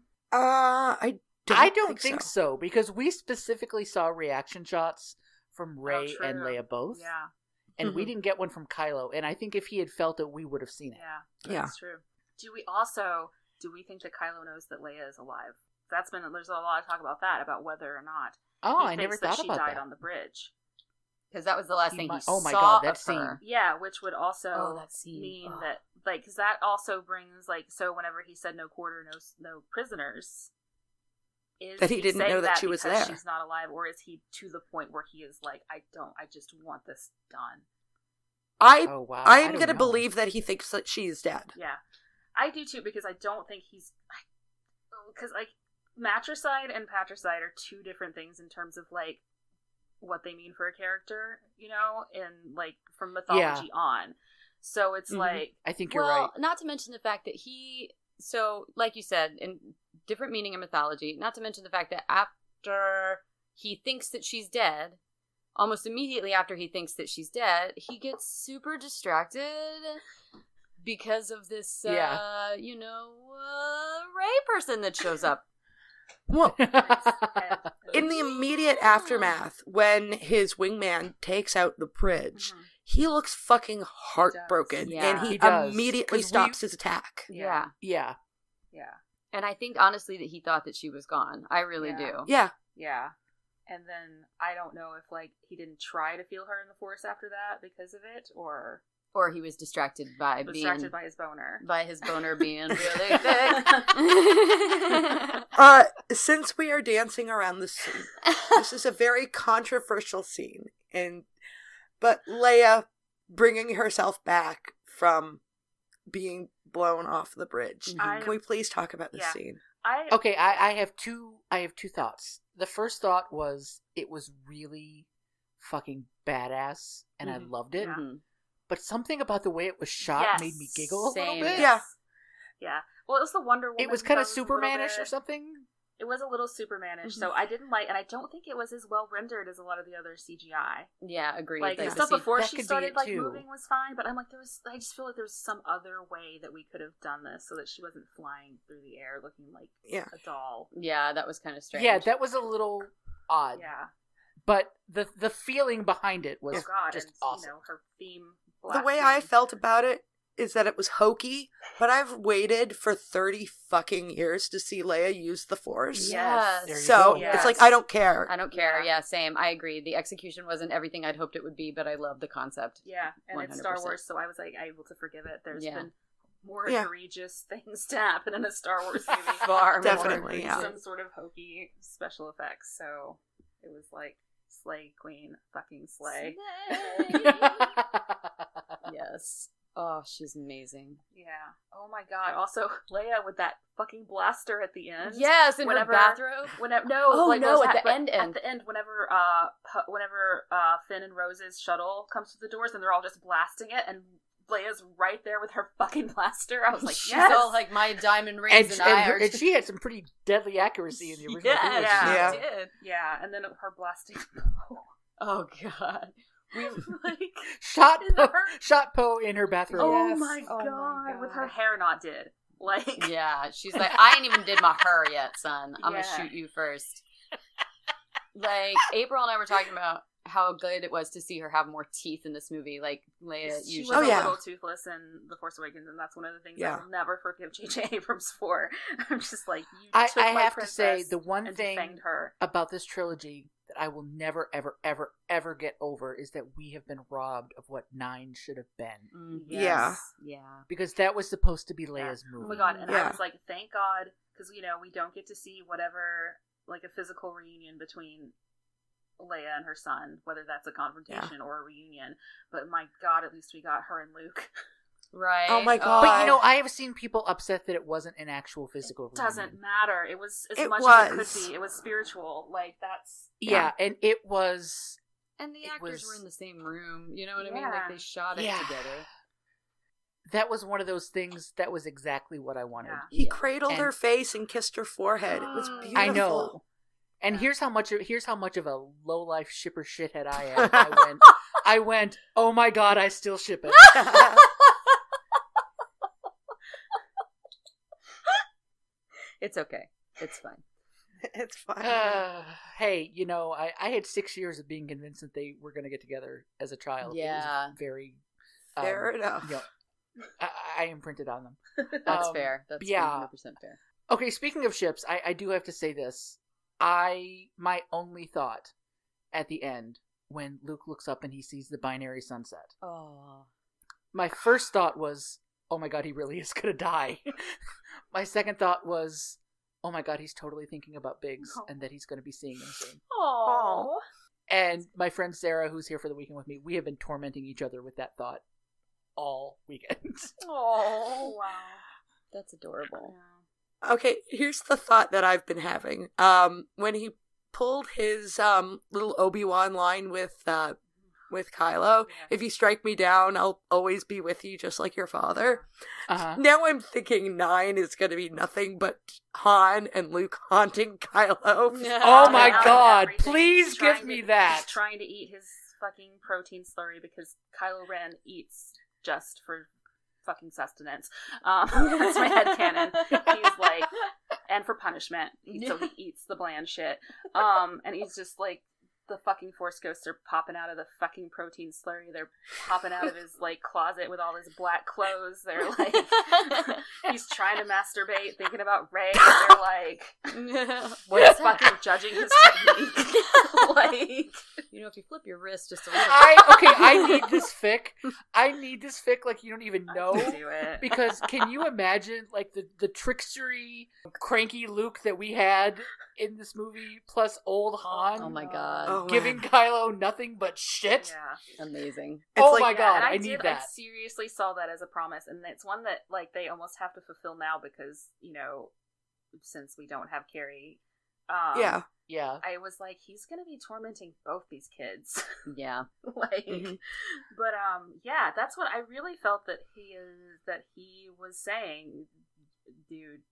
I don't think so, because we specifically saw reaction shots from Rey and true. Leia both, Yeah. and we Mhm. didn't get one from Kylo. And I think if he had felt it, we would have seen it. Yeah. Yeah. That's true. Do we think that Kylo knows that Leia is alive? There's a lot of talk about that, about whether or not Oh, he I never thinks that thought she about died that. on the bridge. Because that was the last He thing might- he oh my saw God, that of her. Yeah, which would also Oh, that scene. mean Oh. that, like, because that also brings, like, so whenever he said no quarter, no prisoners, is That he didn't saying know that she was because there. she's not alive, or is he to the point where he is like, I just want this done? Oh wow! I I'm don't gonna know. believe that he thinks that she's dead. Yeah, I do too, because I don't think he's, because like matricide and patricide are two different things in terms of like what they mean for a character, you know, and like from mythology on. So it's Mhm. like, I think you're Well, right. not to mention the fact that so like you said, in different meaning in mythology, not to mention the fact that after he thinks that she's dead, almost immediately after he thinks that she's dead, he gets super distracted because of this, Yeah. Ray person that shows up. Well, and- in the immediate aftermath, when his wingman takes out the bridge, Mhm. he looks fucking heartbroken, Yeah. and He he does. immediately 'Cause stops his attack. Yeah. yeah. Yeah. And I think, honestly, that he thought that she was gone. I really Yeah. do. Yeah, Yeah. And then I don't know if like he didn't try to feel her in the forest after that because of it, or Or he was distracted by distracted by his boner. by his boner being really thick. since we are dancing around the scene, this is a very controversial scene, but Leia bringing herself back from being blown off the bridge. I- Can we please talk about this Yeah. scene? Okay, I have two. I have two thoughts. The first thought was it was really fucking badass, and I Mhm. loved it. Yeah. Mhm. But something about the way it was shot Yes, made me giggle a same. little bit. Yeah. Yeah. Well, it was the Wonder Woman. It was kind of that was a little Supermanish or bit- something. It was a little Supermanish, so I didn't like, and I don't think it was as well rendered as a lot of the other CGI. Yeah, agreed. Like the the stuff C- before that she could be started it, like too. moving was fine, but I'm like, I just feel like there was some other way that we could have done this so that she wasn't flying through the air looking like Yeah. a doll. Yeah, that was kind of strange. Yeah, that was a little odd. Yeah. But the feeling behind it was Oh God, just and awesome. you know her theme. The way I blasting. felt about it is that it was hokey, but I've waited for 30 fucking years to see Leia use the Force. Yes. There you So go. it's like, I don't care. I don't care. Yeah. Yeah, same. I agree. The execution wasn't everything I'd hoped it would be, but I love the concept. Yeah, and it's Star 100%. Wars, so I was like able to forgive it. There's Yeah. been more Yeah. egregious things to happen in a Star Wars movie. Far more Definitely, yeah. Some sort of hokey special effects. So it was like slay queen, fucking slay. Yes. Oh, she's amazing. Yeah. Oh my God. Also, Leia with that fucking blaster at the end. Yes, in Whenever- her bathrobe. Whenever no, Oh, like no, those at the but end. At the end, whenever Finn and Rose's shuttle comes to the doors and they're all just blasting it, and Leia's right there with her fucking blaster. I was like, She's yes, all like, my diamond rings and, I are... and she had some pretty deadly accuracy in the original yeah, trilogy. Yeah. she did. yeah. And then her blasting. Oh, God. We, like, Shot in Poe, her- shot Poe in her bathrobe. oh, Yes. my Oh my God, with her God. hair not did. Like, yeah, she's like, I ain't even did my her yet, son. I'm Yeah. gonna shoot you first. Like, April and I were talking about how good it was to see her have more teeth in this movie. Like, Leia she was usually... Oh, yeah. a little toothless in The Force Awakens, and that's one of the things Yeah. I will never forgive J.J. Abrams for. I'm just like, you I took my have to say, princess the one and thing defanged her. about this trilogy that I will never, ever, ever, ever get over is that we have been robbed of what 9 should have been. Mhm. Yeah. Yeah. Because that was supposed to be Leia's Oh movie. my God, and I Yeah. was like, thank God, because, you know, we don't get to see whatever, like, a physical reunion between Leia and her son, whether that's a confrontation or a reunion. But my God, at least we got her and Luke. Right. Oh my God. But you know, I have seen people upset that it wasn't an actual physical It doesn't reunion. matter. It was as It much as was. it could be. It was spiritual. Like, that's... Yeah, and it was. And the It actors was- were in the same room. You know what I mean? Yeah. Like, they shot it Yeah. together. That was one of those things that was exactly what I wanted. Yeah. He Yeah. cradled And- her face and kissed her forehead. It was beautiful. I know. And Yeah. here's how much of a low life shipper shithead I am. I went, oh my God, I still ship it. It's okay. It's fine. It's fine. Hey, you know, I had 6 years of being convinced that they were going to get together as a child. It Yeah. was very Fair enough. You know, I imprinted on them. That's Um, fair. That's yeah. 100% fair. Okay, speaking of ships, I do have to say this. My only thought at the end when Luke looks up and he sees the binary sunset. Oh. My first thought was, oh my god, he really is gonna die. My second thought was, oh my god, he's totally thinking about Biggs and that he's gonna be seeing him soon. Oh. And my friend Sarah, who's here for the weekend with me, we have been tormenting each other with that thought all weekend. Oh. Wow. That's adorable. Okay, here's the thought that I've been having. When he pulled his little Obi-Wan line with Kylo, if you strike me down, I'll always be with you, just like your father. Uh-huh. Now I'm thinking 9 is going to be nothing but Han and Luke haunting Kylo. Oh my Yeah, god, everything. please He's give trying me to- that. He's trying to eat his fucking protein slurry because Kylo Ren eats just for fucking sustenance. That's my headcanon. He's like, and for punishment. So he eats the bland shit. And he's just like, the fucking Force Ghosts are popping out of the fucking protein slurry. They're popping out of his like closet with all his black clothes. They're like, he's trying to masturbate, thinking about Rey. They're like, What's fucking judging his technique. Like, You know, if you flip your wrist just a little I need this fic. I need this fic like you don't even know. do it. Because can you imagine like the trickstery, cranky Luke that we had in this movie, plus old Han Oh my god. Oh, giving man. Kylo nothing but shit? Yeah. Amazing. It's Oh like- my god, and I need that. I seriously saw that as a promise, and it's one that like they almost have to fulfill now because since we don't have Carrie. Yeah. Yeah. I was like, he's gonna be tormenting both these kids. Yeah. Like, Mhm. but yeah, that's what I really felt that he was saying, dude.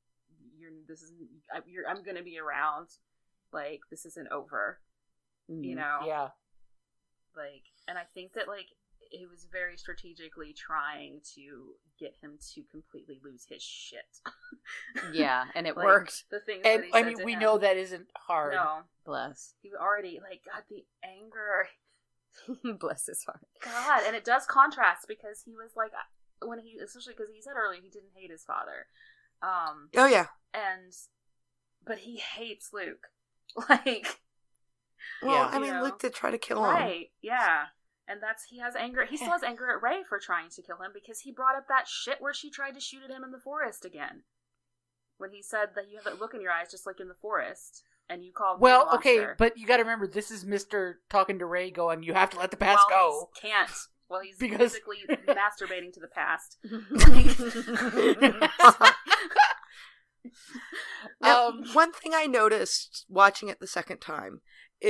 I'm gonna be around. Like, this isn't over. You know. Yeah. Like, and I think that like it was very strategically trying to get him to completely lose his shit. Yeah, and it Like, worked. The things And that he I said mean, to we him. know that isn't hard. No, Bless. he already like got the anger. Bless his heart. God, and it does contrast because he was like, especially because he said earlier he didn't hate his father, Oh, yeah. but he hates Luke, like, Well, Yeah. I mean, You know. Luke did try to kill him. right, yeah, and he has anger. He still has anger at Rey for trying to kill him because he brought up that shit where she tried to shoot at him in the forest again, when he said that you have that look in your eyes just like in the forest, and you called me a Well, okay, monster. but you got to remember, this is Mr. talking to Ray going, you have to let the past go. He can't. Well, he's Because- physically masturbating to the past. Now, Um, one thing I noticed watching it the second time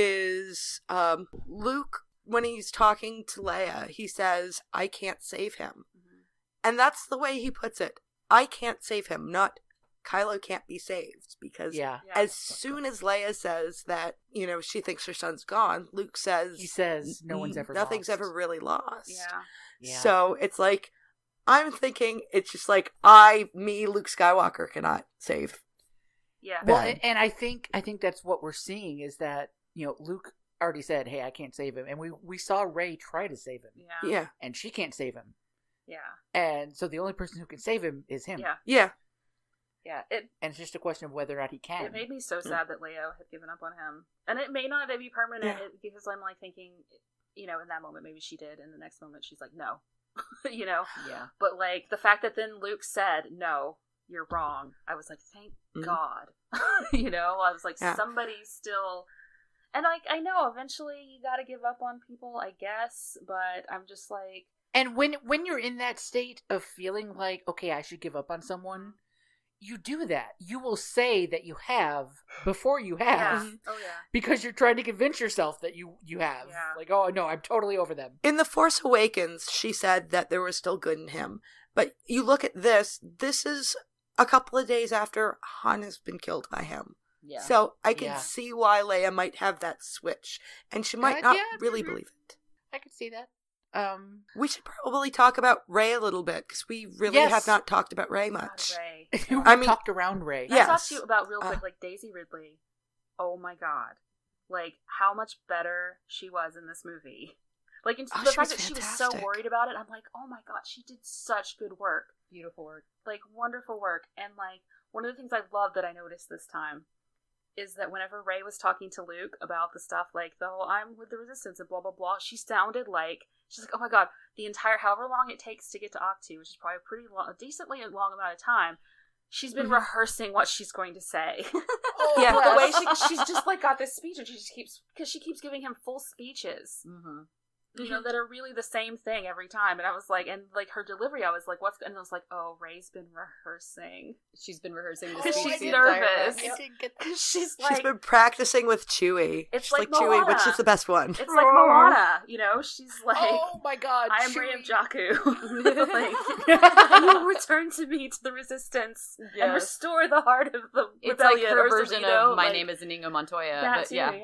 is Luke, when he's talking to Leia, he says, I can't save him. And that's the way he puts it. I can't save him, not Kylo can't be saved. Because Yeah. Yeah. as soon as Leia says that, she thinks her son's gone, Luke says, He says, no one's ever nothing's lost. ever really lost. Yeah. Yeah. So it's like, I'm thinking it's just like, Luke Skywalker cannot save. Yeah. Well, Ben. and I think that's what we're seeing is that, Luke already said, hey, I can't save him. And we saw Rey try to save him. Yeah. Yeah. And she can't save him. Yeah. And so the only person who can save him is him. Yeah. Yeah. Yeah. It And it's just a question of whether or not he can. made me so sad that Leo had given up on him. And it may not be permanent because I'm like thinking, in that moment maybe she did, and the next moment she's like, no. Yeah. But like the fact that then Luke said, no, you're wrong. I was like, thank Mhm. God. I was like, Yeah. somebody still. And like, I know eventually you got to give up on people, I guess, but I'm just like, And when you're in that state of feeling like, okay, I should give up on someone, you do that. You will say that you have before you have. yeah. Oh yeah. Because you're trying to convince yourself that you have. Yeah. Like, oh, no, I'm totally over them. In The Force Awakens, she said that there was still good in him. But you look at this is a couple of days after Han has been killed by him. Yeah. So I can Yeah. see why Leia might have that switch. And she might not yeah, really mhm. believe it. I can see that. We should probably talk about Rey a little bit, because we really Yes. have not talked about Rey God, much. Ray. we I mean- talked around Rey. Can I talk Yes. to you about real quick, like Daisy Ridley? Oh my God. Like, how much better she was in this movie. Like, Oh, the she fact was that she was so fantastic. worried about it, I'm like, oh my God, she did such good work. Beautiful work. Like, wonderful work. And, like, one of the things I love that I noticed this time is that whenever Rey was talking to Luke about the stuff like the whole I'm with the Resistance and blah blah blah, she sounded like she's like, oh my god, the entire however long it takes to get to Octu, which is probably a pretty long, a decently long amount of time. She's been rehearsing what she's going to say. Yeah. The way she's just like got this speech, and she keeps giving him full speeches. Mm-hmm. You know, that are really the same thing every time. And I was like, and like her delivery, I was like, what's, and I was like, oh, Rey's been rehearsing. She's been rehearsing this Because speech she's the entire nervous. time. I didn't get that. She's like, She's been practicing with Chewie. It's She's like Chewie, which Moana. is the best one. it's like Moana, you know? She's like, Oh my god! I am Rey of Chewie. Jakku. Like, you return to me to the Resistance and Yes. restore the heart of the It's like rebellion. her or something, version you know? of My Like, Name is Inigo Montoya. that But too, yeah.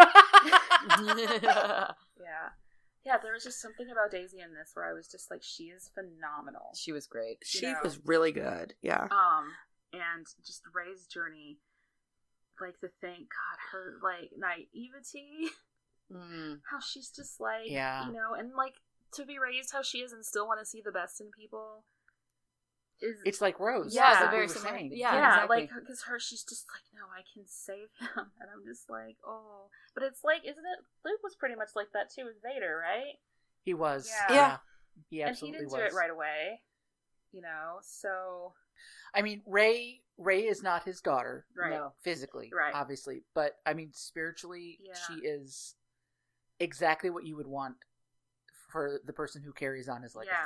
Yeah. Yeah, there was just something about Daisy in this where I was just like, she is phenomenal. She was great. She know. was really good. Yeah. And just Rey's journey, like the thing, God, her like naivety, how she's just like, Yeah. you know, and like to be raised how she is and still want to see the best in people is It's like Rose. Yeah, that's what very we were similar. saying. Yeah. exactly. like because she's just like, no, I can save him, and I'm just like, oh, but it's like, isn't it? Luke was pretty much like that too with Vader, right? He was. Yeah. Yeah. He And he absolutely didn't was. do it right away, you know. So I mean, Rey is not his daughter, right, No. physically, Right. obviously, but I mean, spiritually, Yeah. she is exactly what you would want for the person who carries on his legacy.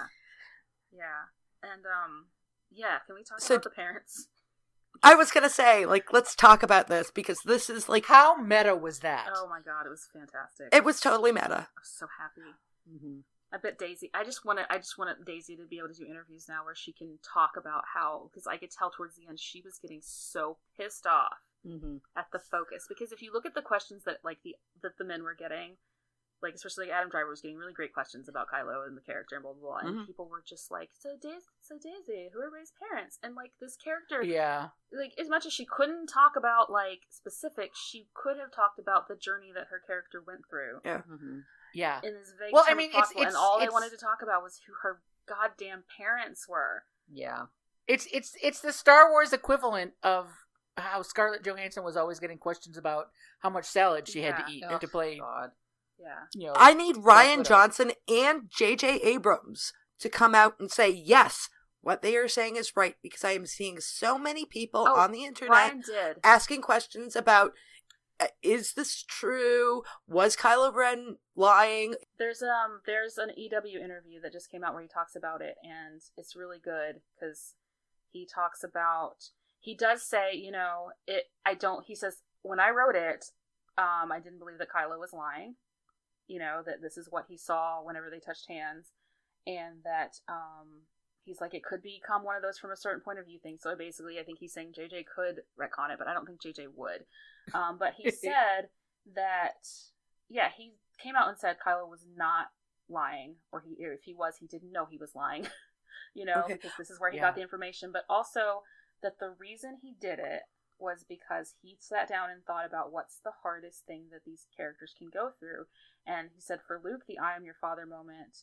yeah, and yeah. Can we talk So- about the parents? I was going to say, like, let's talk about this because this is like, How meta was that? Oh my god, it was fantastic. it was totally meta. I was so happy. Mm-hmm. I bet Daisy. I just want Daisy to be able to do interviews now where she can talk about how, because I could tell towards the end she was getting so pissed off Mm-hmm. at the focus. Because if you look at the questions that like the men were getting, like especially like Adam Driver was getting really great questions about Kylo and the character and blah blah blah, and people were just like, so Daisy, who are Rey's parents? And like this character, Yeah. like as much as she couldn't talk about like specifics, she could have talked about the journey that her character went through. Mm-hmm. Yeah. In this vague Well, I term mean, possible, it's- and all they it's- wanted to talk about was who her goddamn parents were. Yeah. It's the Star Wars equivalent of how Scarlett Johansson was always getting questions about how much salad she had to eat Oh, to play. God. Yeah. You know, I need Ryan Widow. Johnson and J.J. Abrams to come out and say, yes, what they are saying is right, because I am seeing so many people Oh, on the internet Ryan did. asking questions about, is this true? Was Kylo Ren lying? There's an EW interview that just came out where he talks about it, and it's really good because he talks about, he does say, you know, he says, when I wrote it, I didn't believe that Kylo was lying, you know, that this is what he saw whenever they touched hands, and that he's like, it could become one of those from a certain point of view things. So basically I think he's saying JJ could retcon it, but I don't think JJ would. But he said that, yeah, he came out and said Kylo was not lying, or if he was, he didn't know he was lying, you know, Okay. because this is where he Yeah. got the information, but also that the reason he did it was because he sat down and thought about what's the hardest thing that these characters can go through. And he said for Luke, the I am your father moment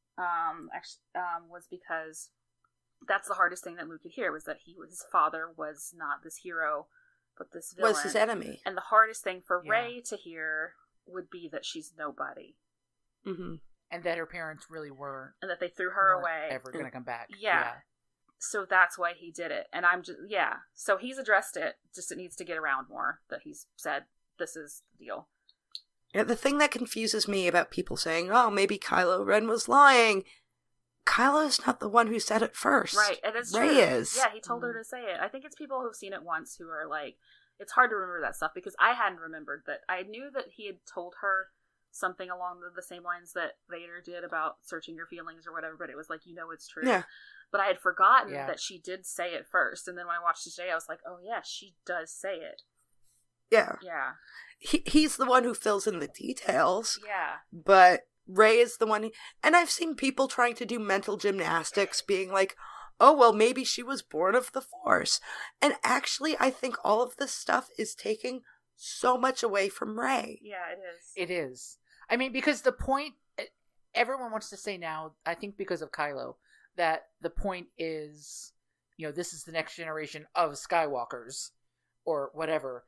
was because that's the hardest thing that Luke could hear, was that his father was not this hero, but this villain. Was his enemy. And the hardest thing for Yeah. Rey to hear would be that she's nobody, Mm-hmm. and that her parents really were and that they threw her weren't away. ever going to come back. Yeah. So that's why he did it. And I'm just, yeah. So he's addressed it, just it needs to get around more, that he's said, this is the deal. Yeah, the thing that confuses me about people saying, oh, maybe Kylo Ren was lying, Kylo's not the one who said it first. Right, and it's Rey true. is. Yeah, he told her to say it. I think it's people who've seen it once who are like, it's hard to remember that stuff, because I hadn't remembered that. I knew that he had told her something along the same lines that Vader did about searching your feelings or whatever, but it was like, you know, it's true. Yeah. But I had forgotten Yeah. that she did say it first, and then when I watched it today, I was like, oh yeah, she does say it. Yeah. Yeah. He's the one who fills in the details, Yeah. but Rey is the one. And I've seen people trying to do mental gymnastics, being like, oh, well, maybe she was born of the Force. And actually, I think all of this stuff is taking so much away from Rey. Yeah, it is. It is. I mean, because the point, everyone wants to say now, I think because of Kylo, that the point is, you know, this is the next generation of Skywalkers, or whatever.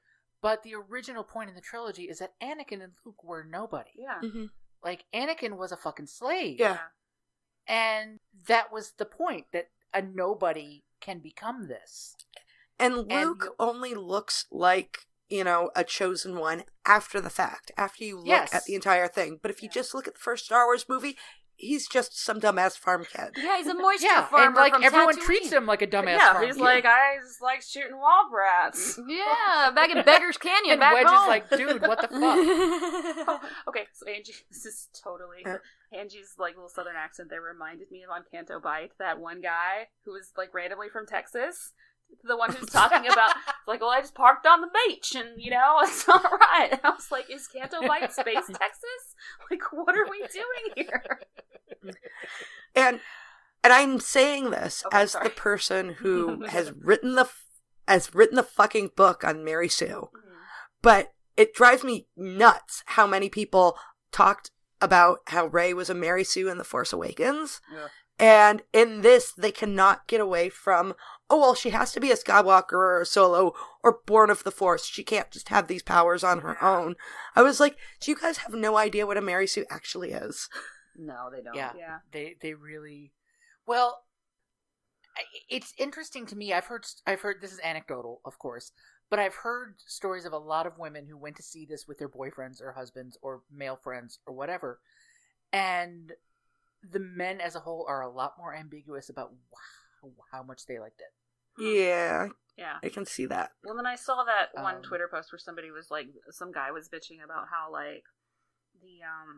But the original point in the trilogy is that Anakin and Luke were nobody. Yeah. Mm-hmm. Like, Anakin was a fucking slave. Yeah. And that was the point, that a nobody can become this. And Luke you- only looks like, a chosen one after the fact, after you look Yes. at the entire thing. But if you just look at the first Star Wars movie, he's just some dumbass farm kid. Yeah, he's a moisture Yeah, farmer and, like, from everyone Tatooine. treats him like a dumbass Yeah, farm he's kid. like, I just like shooting wild rats. Yeah, back in Beggar's Canyon, And back Wedge home. is like, dude, what the fuck? Okay, so Angie, this is totally Angie's like little southern accent there reminded me of on Canto Bight, that one guy who was like randomly from Texas. The one who's talking about, like, well, I just parked on the beach and, it's all right. And I was like, is Canto Bight Space, Texas? Like, what are we doing here? And I'm saying this Okay, as sorry. the person who has written the fucking book on Mary Sue. But it drives me nuts how many people talked about how Rey was a Mary Sue in The Force Awakens. Yeah. And in this, they cannot get away from, oh, well, she has to be a Skywalker or a Solo or born of the Force. She can't just have these powers on her own. I was like, do you guys have no idea what a Mary Sue actually is? No, they don't. Yeah, Yeah. they really. Well, it's interesting to me. I've heard this is anecdotal, of course, but I've heard stories of a lot of women who went to see this with their boyfriends or husbands or male friends or whatever, and the men as a whole are a lot more ambiguous about how much they liked it. Yeah, Yeah. I can see that. Well, then I saw that one Um, Twitter post where somebody was like, some guy was bitching about how, like, the,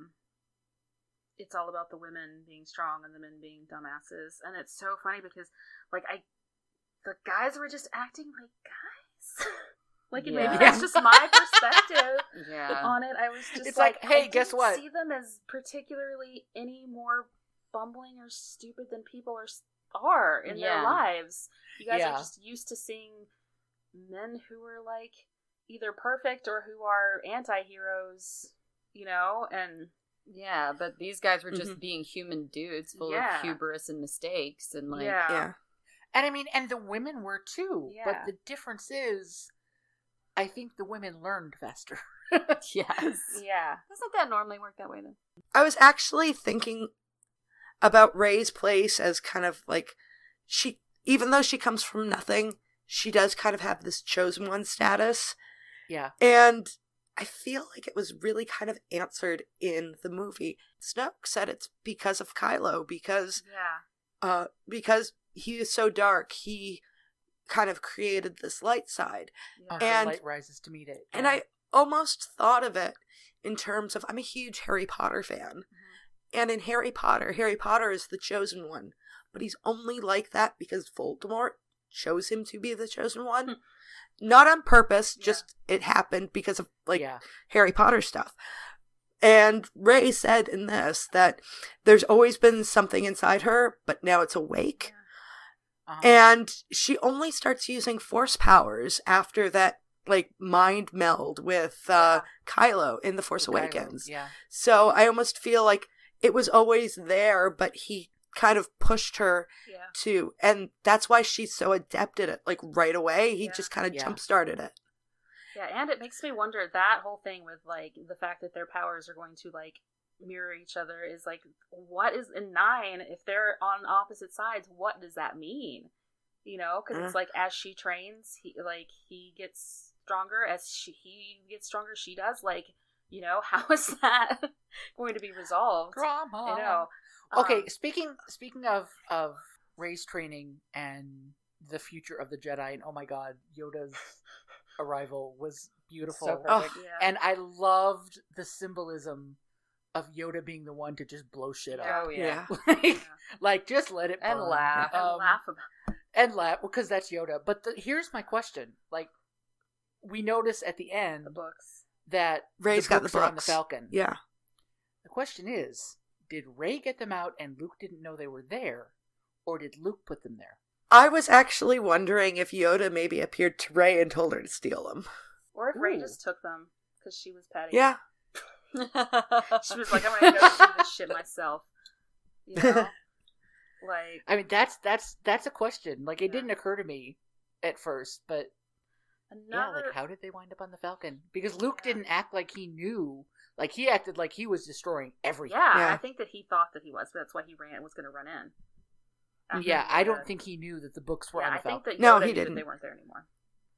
it's all about the women being strong and the men being dumbasses. And it's so funny because, like, the guys were just acting like guys. Like, and maybe Yeah. that's just my perspective Yeah. on it. I was just It's like, hey, I guess didn't what? see them as particularly any more bumbling or stupid than people are in their Yeah. lives. You guys Yeah. are just used to seeing men who are like either perfect or who are anti-heroes, and Yeah, but these guys were just Mhm. being human dudes full Yeah. of hubris and mistakes and like Yeah. And I mean, and the women were too. Yeah. But the difference is, I think the women learned faster. yes. yeah. Doesn't that normally work that way then? I was actually thinking about Rey's place as kind of like, even though she comes from nothing, she does kind of have this chosen one status. Yeah. And I feel like it was really kind of answered in the movie. Snoke said it's because of Kylo, because he is so dark, he kind of created this light side. Yeah. Her And- light rises to meet it. And Yeah. I almost thought of it in terms of, I'm a huge Harry Potter fan. And in Harry Potter is the chosen one. But he's only like that because Voldemort chose him to be the chosen one. Not on purpose, just it happened because of, like, Yeah. Harry Potter stuff. And Rey said in this that there's always been something inside her, but now it's awake. Uh-huh. And she only starts using force powers after that, like, mind meld with Kylo in The Force Kylo, Awakens. Yeah. So I almost feel like it was always there, but he kind of pushed her Yeah. to, and that's why she's so adept at it. Like, right away, he Yeah. just kind of Yeah. jump-started it. Yeah, and it makes me wonder, that whole thing with, like, the fact that their powers are going to, like, mirror each other is, like, what is, in 9, if they're on opposite sides, what does that mean? Because it's like, as she trains, he gets stronger, he gets stronger, she does, like, how is that going to be resolved? Drama. Okay, speaking of Rey's training and the future of the Jedi, and oh my god, Yoda's arrival was beautiful. So perfect. Yeah. And I loved the symbolism of Yoda being the one to just blow shit up. Oh yeah. Like, just let it And burn. laugh. And laugh about And laugh, because that's Yoda. But here's my question. Like, we notice at the end the books. that Rey's got the are on the books. Falcon. Yeah. The question is, did Rey get them out and Luke didn't know they were there? Or did Luke put them there? I was actually wondering if Yoda maybe appeared to Rey and told her to steal them. Or if Rey Ooh. just took them, because she was petty. Yeah. She was like, I'm going to go do this shit myself. Like, I mean, that's a question. Like, it Yeah. didn't occur to me at first, but Yeah, like how did they wind up on the Falcon? Because Luke didn't act like he knew. Like he acted like he was destroying everything. Yeah, I think that he thought that he was. But that's why he was going to run in. Yeah, I don't think he knew that the books were on the Falcon. I think that no, he he didn't. That they weren't there anymore.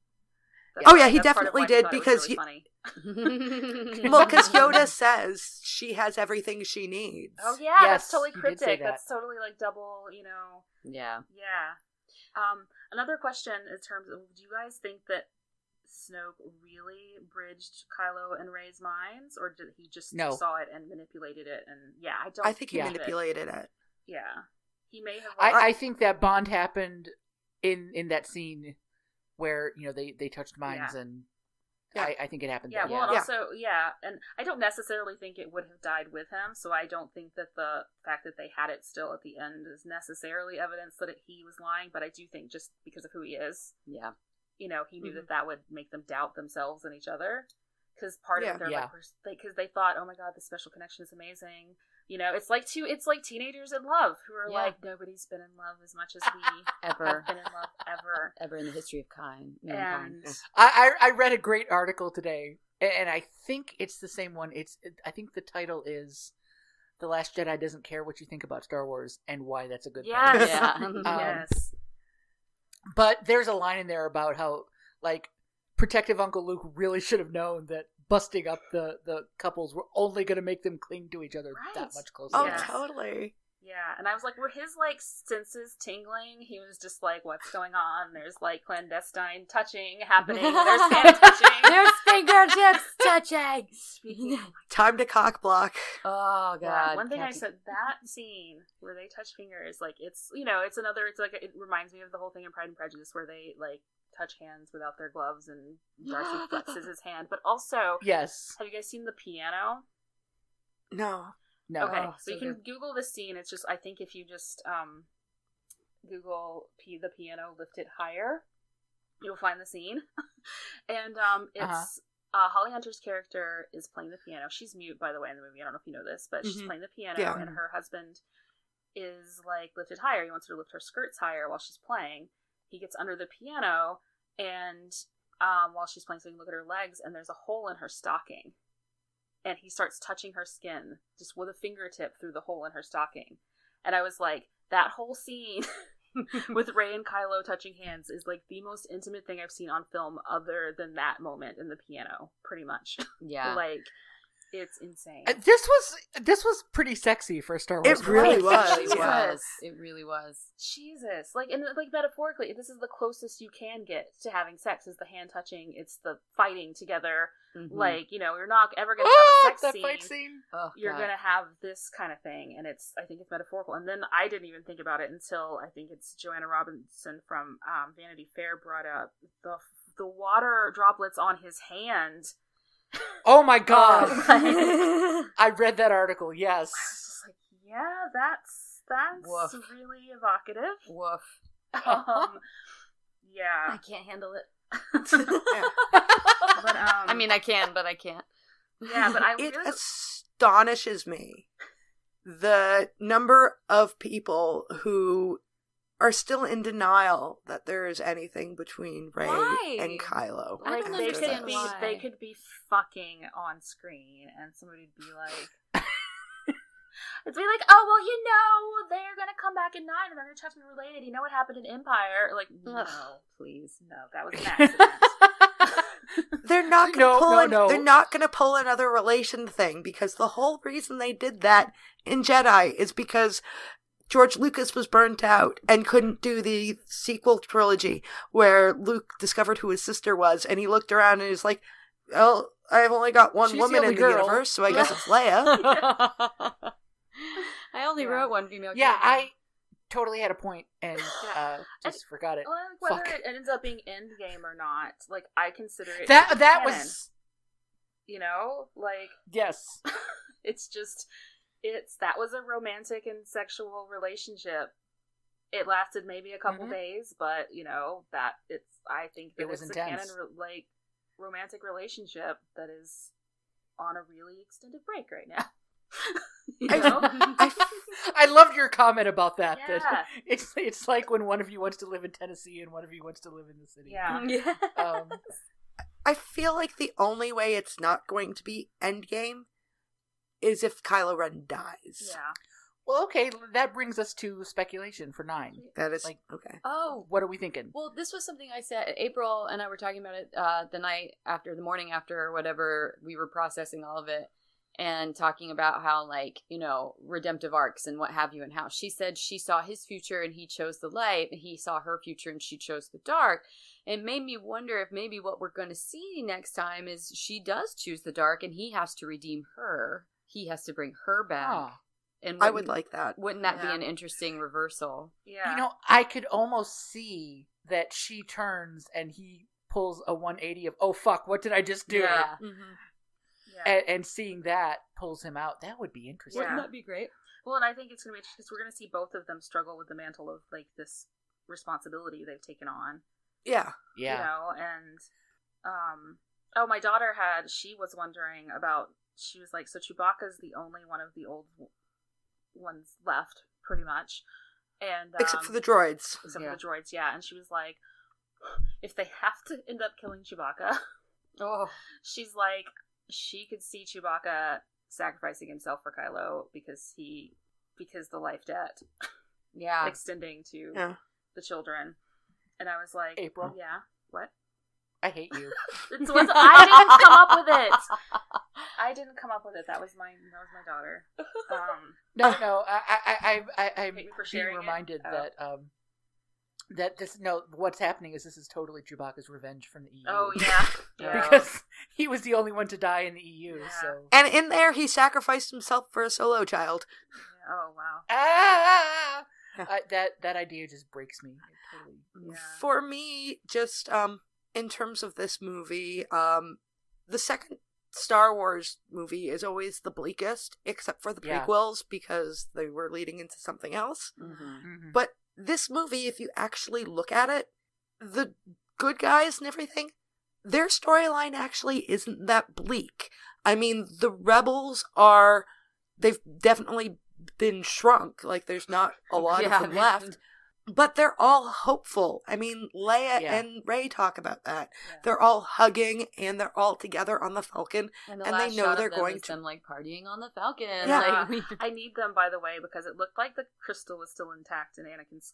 He definitely did because funny. well, because Yoda says she has everything she needs. Oh yeah, yes, that's totally cryptic. That. That's totally like double, Yeah. Yeah. Another question in terms of, do you guys think that Snoke really bridged Kylo and Rey's minds, or did he just saw it and manipulated it? And I think he manipulated it. Yeah, he may have. I think that bond happened in that scene where they touched minds, and I think it happened. Yeah, there. well, and also and I don't necessarily think it would have died with him. So I don't think that the fact that they had it still at the end is necessarily evidence that he was lying. But I do think just because of who he is, he knew that would make them doubt themselves and each other. Because part of their because they thought, oh my god, this special connection is amazing. It's like teenagers in love who are like, nobody's been in love as much as we ever have been in love ever in the history of mankind. And I read a great article today, and I think it's the same one. I think the title is "The Last Jedi Doesn't Care What You Think About Star Wars and Why That's a Good Thing." Yes. But there's a line in there about how like protective Uncle Luke really should have known that busting up the couples were only going to make them cling to each other that much closer. Oh, totally. Yeah, and I was like, were his like senses tingling? He was just like, what's going on? There's like clandestine touching happening. There's hand touching. There's fingertips touching. Time to cock block. Oh god. Yeah, one thing I said, that scene where they touch fingers, like it's it reminds me of the whole thing in Pride and Prejudice where they like touch hands without their gloves and Darcy flexes his hand. But also, yes. Have you guys seen the piano? No. Okay, Oh, so you can Google this scene. It's just, I think if you just Google the piano lifted higher, you'll find the scene. And it's Holly Hunter's character is playing the piano. She's mute, by the way, in the movie. I don't know if you know this, but she's playing the piano, and her husband is like lifted higher. He wants her to lift her skirts higher while she's playing. He gets under the piano, and while she's playing, so he can look at her legs, and there's a hole in her stocking. And he starts touching her skin just with a fingertip through the hole in her stocking. And I was like, that whole scene with Rey and Kylo touching hands is like the most intimate thing I've seen on film other than that moment in the piano, pretty much. Yeah. Like, it's insane. This was pretty sexy for a Star Wars. It really was. It really was. Jesus. Like, and like metaphorically, this is the closest you can get to having sex is the hand touching. It's the fighting together. Mm-hmm. Like, you're not ever going to have a sex fight scene. Oh, you're going to have this kind of thing. And I think it's metaphorical. And then I didn't even think about it until I think it's Joanna Robinson from Vanity Fair brought up the water droplets on his hand. Oh my god! I read that article. Yes. I was just like, yeah, that's Woof. really evocative. Woof. Yeah, I can't handle it. But I mean, I can, but I can't. Yeah, but It astonishes me the number of people who are still in denial that there is anything between Rey and Kylo. I like don't they understand could be why. they could be fucking on screen and somebody'd be like it'd be like, oh well, they're gonna come back at 9 and they're gonna have to be related. You know what happened in Empire? Like, no, please, no, that was an accident. They're not gonna No. They're not gonna pull another relation thing because the whole reason they did that in Jedi is because George Lucas was burnt out and couldn't do the sequel trilogy where Luke discovered who his sister was, and he looked around and he's like, well, I've only got one She's woman the in the only girl. universe, so I guess it's Leia. I only wrote one female Yeah, character. I totally had a point and just forgot it. Well, whether Fuck. it ends up being Endgame or not, like, I consider it That canon, was like, yes. it's just that was a romantic and sexual relationship. It lasted maybe a couple days, but I think that It was it's intense. a canon romantic relationship that is on a really extended break right now. You know? I loved your comment about that. Yeah. That it's like when one of you wants to live in Tennessee and one of you wants to live in the city. Yeah. Yeah. I feel like the only way it's not going to be Endgame is if Kylo Ren dies. Yeah. Well, okay, that brings us to speculation for 9. That is Like- okay. Oh, What are we thinking? well, this was something I said. April and I were talking about it the morning after, or whatever. We were processing all of it and talking about how, like, you know, redemptive arcs and what have you, and how she said she saw his future and he chose the light, and he saw her future and she chose the dark. It made me wonder if maybe what we're going to see next time is she does choose the dark and he has to redeem her. He has to bring her back. Ah. And I would like that. Wouldn't that be Yeah. an interesting reversal? Yeah. You know, I could almost see that she turns and he pulls a 180 of, oh fuck, what did I just do? Yeah. yeah. And seeing that pulls him out. That would be interesting. Yeah. Wouldn't that be great? Well, and I think it's going to be interesting because we're going to see both of them struggle with the mantle of, like, this responsibility they've taken on. Yeah. Yeah. You know, and, oh, my daughter she was wondering about, she was like, so Chewbacca's the only one of the old ones left, pretty much. And, Except for the droids. Except Yeah. for the droids, yeah. And she was like, if they have to end up killing Chewbacca, Oh, she's like, she could see Chewbacca sacrificing himself for Kylo because the life debt yeah. extending to Yeah. the children. And I was like, April. yeah, what? I hate you. I didn't come up with it. I didn't come up with it. That was my daughter. No, I'm Hate me for being sharing it? reminded Oh. that what's happening is this is totally Chewbacca's revenge from the EU. Oh yeah, yeah. Because he was the only one to die in the EU, Yeah. so. And in there, he sacrificed himself for a solo child. Oh wow. Ah! That idea just breaks me. It totally. Yeah. For me, just in terms of this movie, the second Star Wars movie is always the bleakest, except for the Yeah. prequels because they were leading into something else. Mm-hmm. Mhm. But this movie, if you actually look at it, the good guys and everything, their storyline actually isn't that bleak. I mean, the rebels they've definitely been shrunk. Like, there's not a lot of them left. But they're all hopeful. I mean, Leia Yeah. and Rey talk about that. Yeah. They're all hugging and they're all together on the Falcon. And, the And last they know shot of they're them going is to- them, like, partying on the Falcon. Yeah. Like, I need them, by the way, because it looked like the crystal was still intact in Anakin's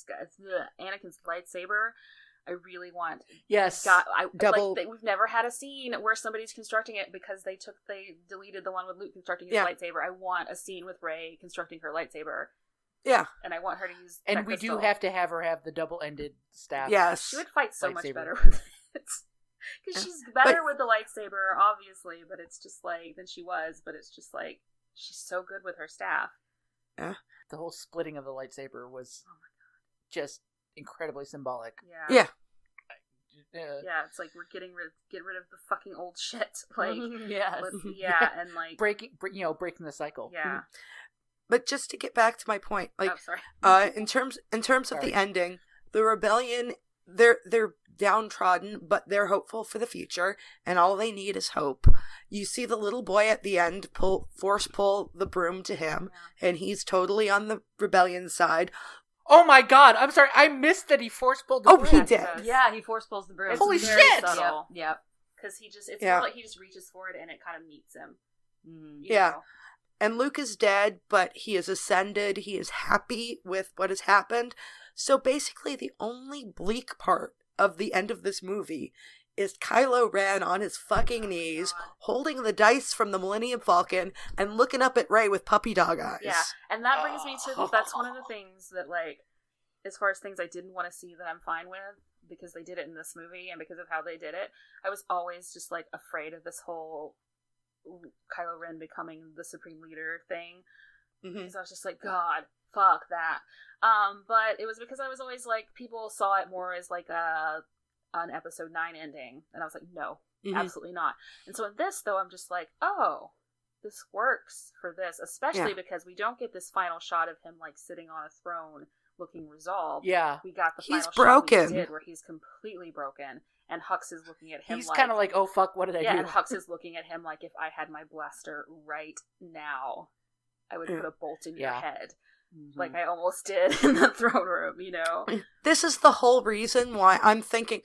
lightsaber. I really want. Yes. Double- we've never had a scene where somebody's constructing it because they deleted the one with Luke constructing his Yeah. lightsaber. I want a scene with Rey constructing her lightsaber, Yeah. and I want her to use. And that we do crystal. have to have her have the double-ended staff. Yes. She would fight so much lightsaber. better with it. Because Yeah. she's better But- with the lightsaber, obviously, but it's just like, than she was, but it's just like, she's so good with her staff. The whole splitting of the lightsaber was just incredibly symbolic. Yeah. Yeah. Yeah, it's like, we're get rid of the fucking old shit. Like, yes. yeah, and like, breaking the cycle. yeah. But just to get back to my point, like, I'm sorry. in terms of Sorry. the ending, the rebellion, they're downtrodden, but they're hopeful for the future, and all they need is hope. You see the little boy at the end force pull the broom to him, and he's totally on the rebellion side. Oh my god, I'm sorry, I missed that he force pulled the Oh, broom. he Yes, did. does. Yeah, he force pulls the broom. It's Holy very shit! subtle. Yep. Because it's Yeah. more like he just reaches for it and it kind of meets him. Mhm. you Yeah. know? And Luke is dead, but he is ascended. He is happy with what has happened. So basically, the only bleak part of the end of this movie is Kylo Ren on his fucking knees, God. holding the dice from the Millennium Falcon, and looking up at Rey with puppy dog eyes. Yeah, and that brings me to, that's one of the things that, like, as far as things I didn't want to see that I'm fine with, because they did it in this movie and because of how they did it, I was always just, like, afraid of this whole Kylo Ren becoming the Supreme Leader thing. Mhm. Because I was just like, God, fuck that. But it was because I was always like, people saw it more as like an episode 9 ending, and I was like, no, Mhm. absolutely not. And so in this, though, I'm just like, oh, this works for this, especially Yeah. because we don't get this final shot of him like sitting on a throne looking resolved. Yeah. We got the He's final shot broken. we did where he's completely broken, and Hux is looking at him. He's like, kind of like, oh fuck, what did I yeah, do? and Hux is looking at him like, if I had my blaster right now. I would put a bolt in your Yeah. head. Mm-hmm. Like I almost did in the throne room, you know? This is the whole reason why I'm thinking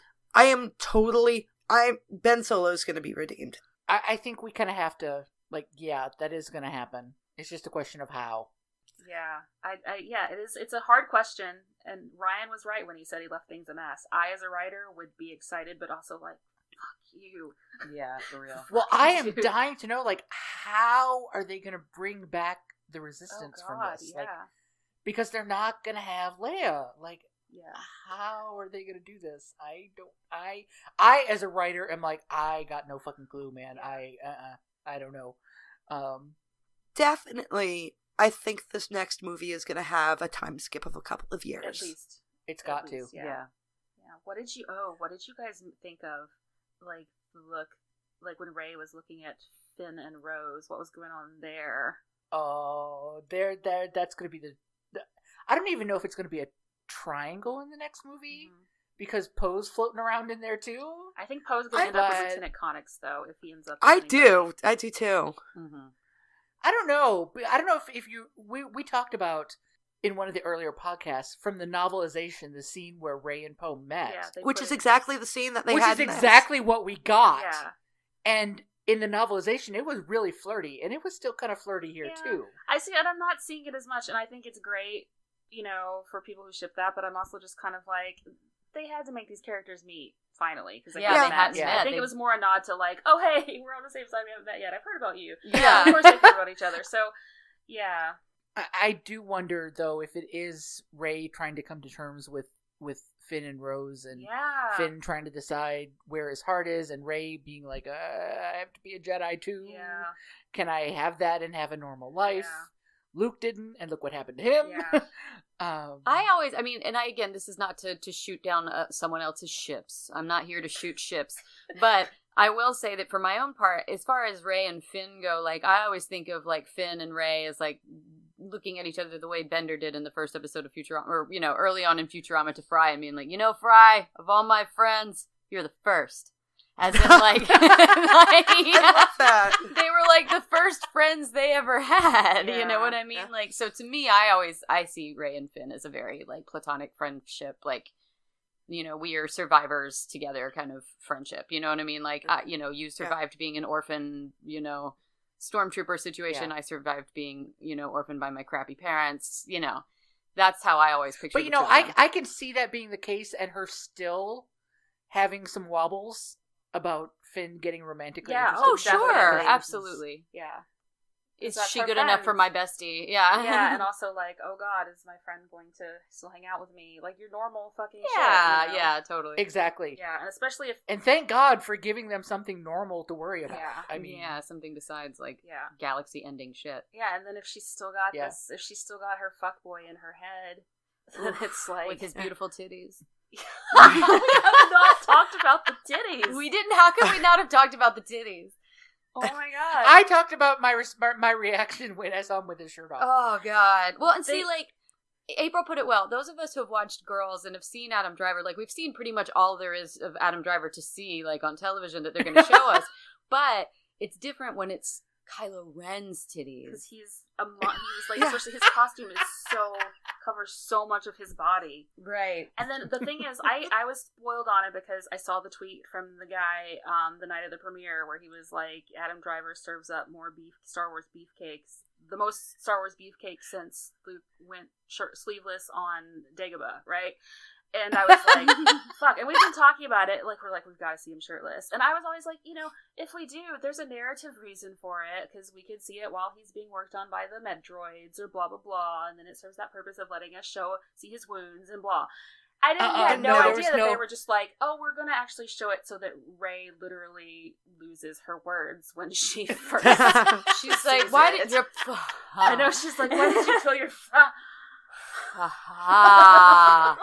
Ben Solo's going to be redeemed. I think we kind of have to, like, yeah, that is going to happen. It's just a question of how. Yeah. Yeah, it's a hard question, and Ryan was right when he said he left things a mess. I, as a writer, would be excited, but also like, fuck you. Yeah, for real. Well, I am dying to know, like, how are they going to bring back the resistance from this? Yeah. Like, because they're not going to have Leia. Like, Yeah. how are they going to do this? I as a writer am like, I got no fucking clue, man. I don't know. Definitely, I think this next movie is going to have a time skip of a couple of years. At least. It's got to. Yeah. Yeah. What did you guys think of, like, the look, like when Rey was looking at Finn and Rose? What was going on there? Oh, that's going to be I don't even know if it's going to be a triangle in the next movie, because Poe's floating around in there too. I think Poe's going to end up as but- Lieutenant Connix, though, if he ends up. I do too. Mm-hmm. I don't know. I don't know if we talked about in one of the earlier podcasts from the novelization the scene where Rey and Poe met, Yeah, they Which put is it- exactly the scene that they which had is in this. exactly what we got. Yeah. And in the novelization, it was really flirty, and it was still kind of flirty here Yeah. too. I see, and I'm not seeing it as much, and I think it's great, you know, for people who ship that, but I'm also just kind of like, they had to make these characters meet, finally. Because Yeah, they hadn't met. I think They- it was more a nod to like, oh, hey, we're on the same side, we haven't met yet, I've heard about you. Yeah. Of course they heard about each other, so, yeah. I do wonder though if it is Rey trying to come to terms with Finn and Rose, and Yeah. Finn trying to decide where his heart is, and Rey being like, I have to be a Jedi too. Yeah. Can I have that and have a normal life? Yeah. Luke didn't, and look what happened to him. Yeah. Again, this is not to shoot down someone else's ships. I'm not here to shoot ships. But I will say that for my own part, as far as Rey and Finn go, like, I always think of, like, Finn and Rey as, like, looking at each other the way Bender did in the first episode of Futurama, or, you know, early on in Futurama to Fry, and being like, you know, Fry, of all my friends, you're the first. As in, like, I love that. they were like the first friends they ever had. You know Yeah, what I mean? yeah. Like, so to me, I see Rey and Finn as a very, like, platonic friendship. Like, you know, we are survivors together kind of friendship. You know what I mean? Like, you know, you survived being an orphan, you know, stormtrooper situation. Yeah. I survived being, you know, orphaned by my crappy parents. You know, that's how I always picture. But you know, I can see that being the case, and her still having some wobbles about Finn getting romantically Yeah, interested. Oh, sure, Definitely. absolutely. Yeah. Is That's she her good enough for friend. my bestie? Yeah. Yeah, and also like, oh god, is my friend going to still hang out with me? Like your normal fucking yeah, shit. You know? yeah, totally. Exactly. Yeah, and especially if And thank God for giving them something normal to worry about. Yeah. I mean, yeah, something besides like yeah. galaxy-ending shit. Yeah, and then if she's still got Yeah. this, if she's still got her fuckboy in her head, then it's like With his beautiful titties. we have not talked about the titties. We didn't. How could we not have talked about the titties? Oh my god! I talked about my reaction when I saw him with his shirt off. Oh God. Well, and see, They- like April put it well. Those of us who have watched Girls and have seen Adam Driver, like we've seen pretty much all there is of Adam Driver to see, like on television that they're going to show us. But it's different when it's Kylo Ren's titties. because he's he was like, especially his costume is so covers so much of his body. Right. And then the thing is, I was spoiled on it because I saw the tweet from the guy the night of the premiere where he was like, Adam Driver serves up more Star Wars beefcakes, the most Star Wars beefcakes since Luke went sleeveless on Dagobah, right? And I was like, fuck. And we've been talking about it, like, we've got to see him shirtless. And I was always like, you know, if we do, there's a narrative reason for it, because we could see it while he's being worked on by the med droids or blah, blah, blah. And then it serves that purpose of letting us see his wounds and blah. I had no there idea was that no- they were just like, oh, we're going to actually show it so that Rey literally loses her words when she first. She's sees like, why it. did you? I know, she's like, why did you kill your Ha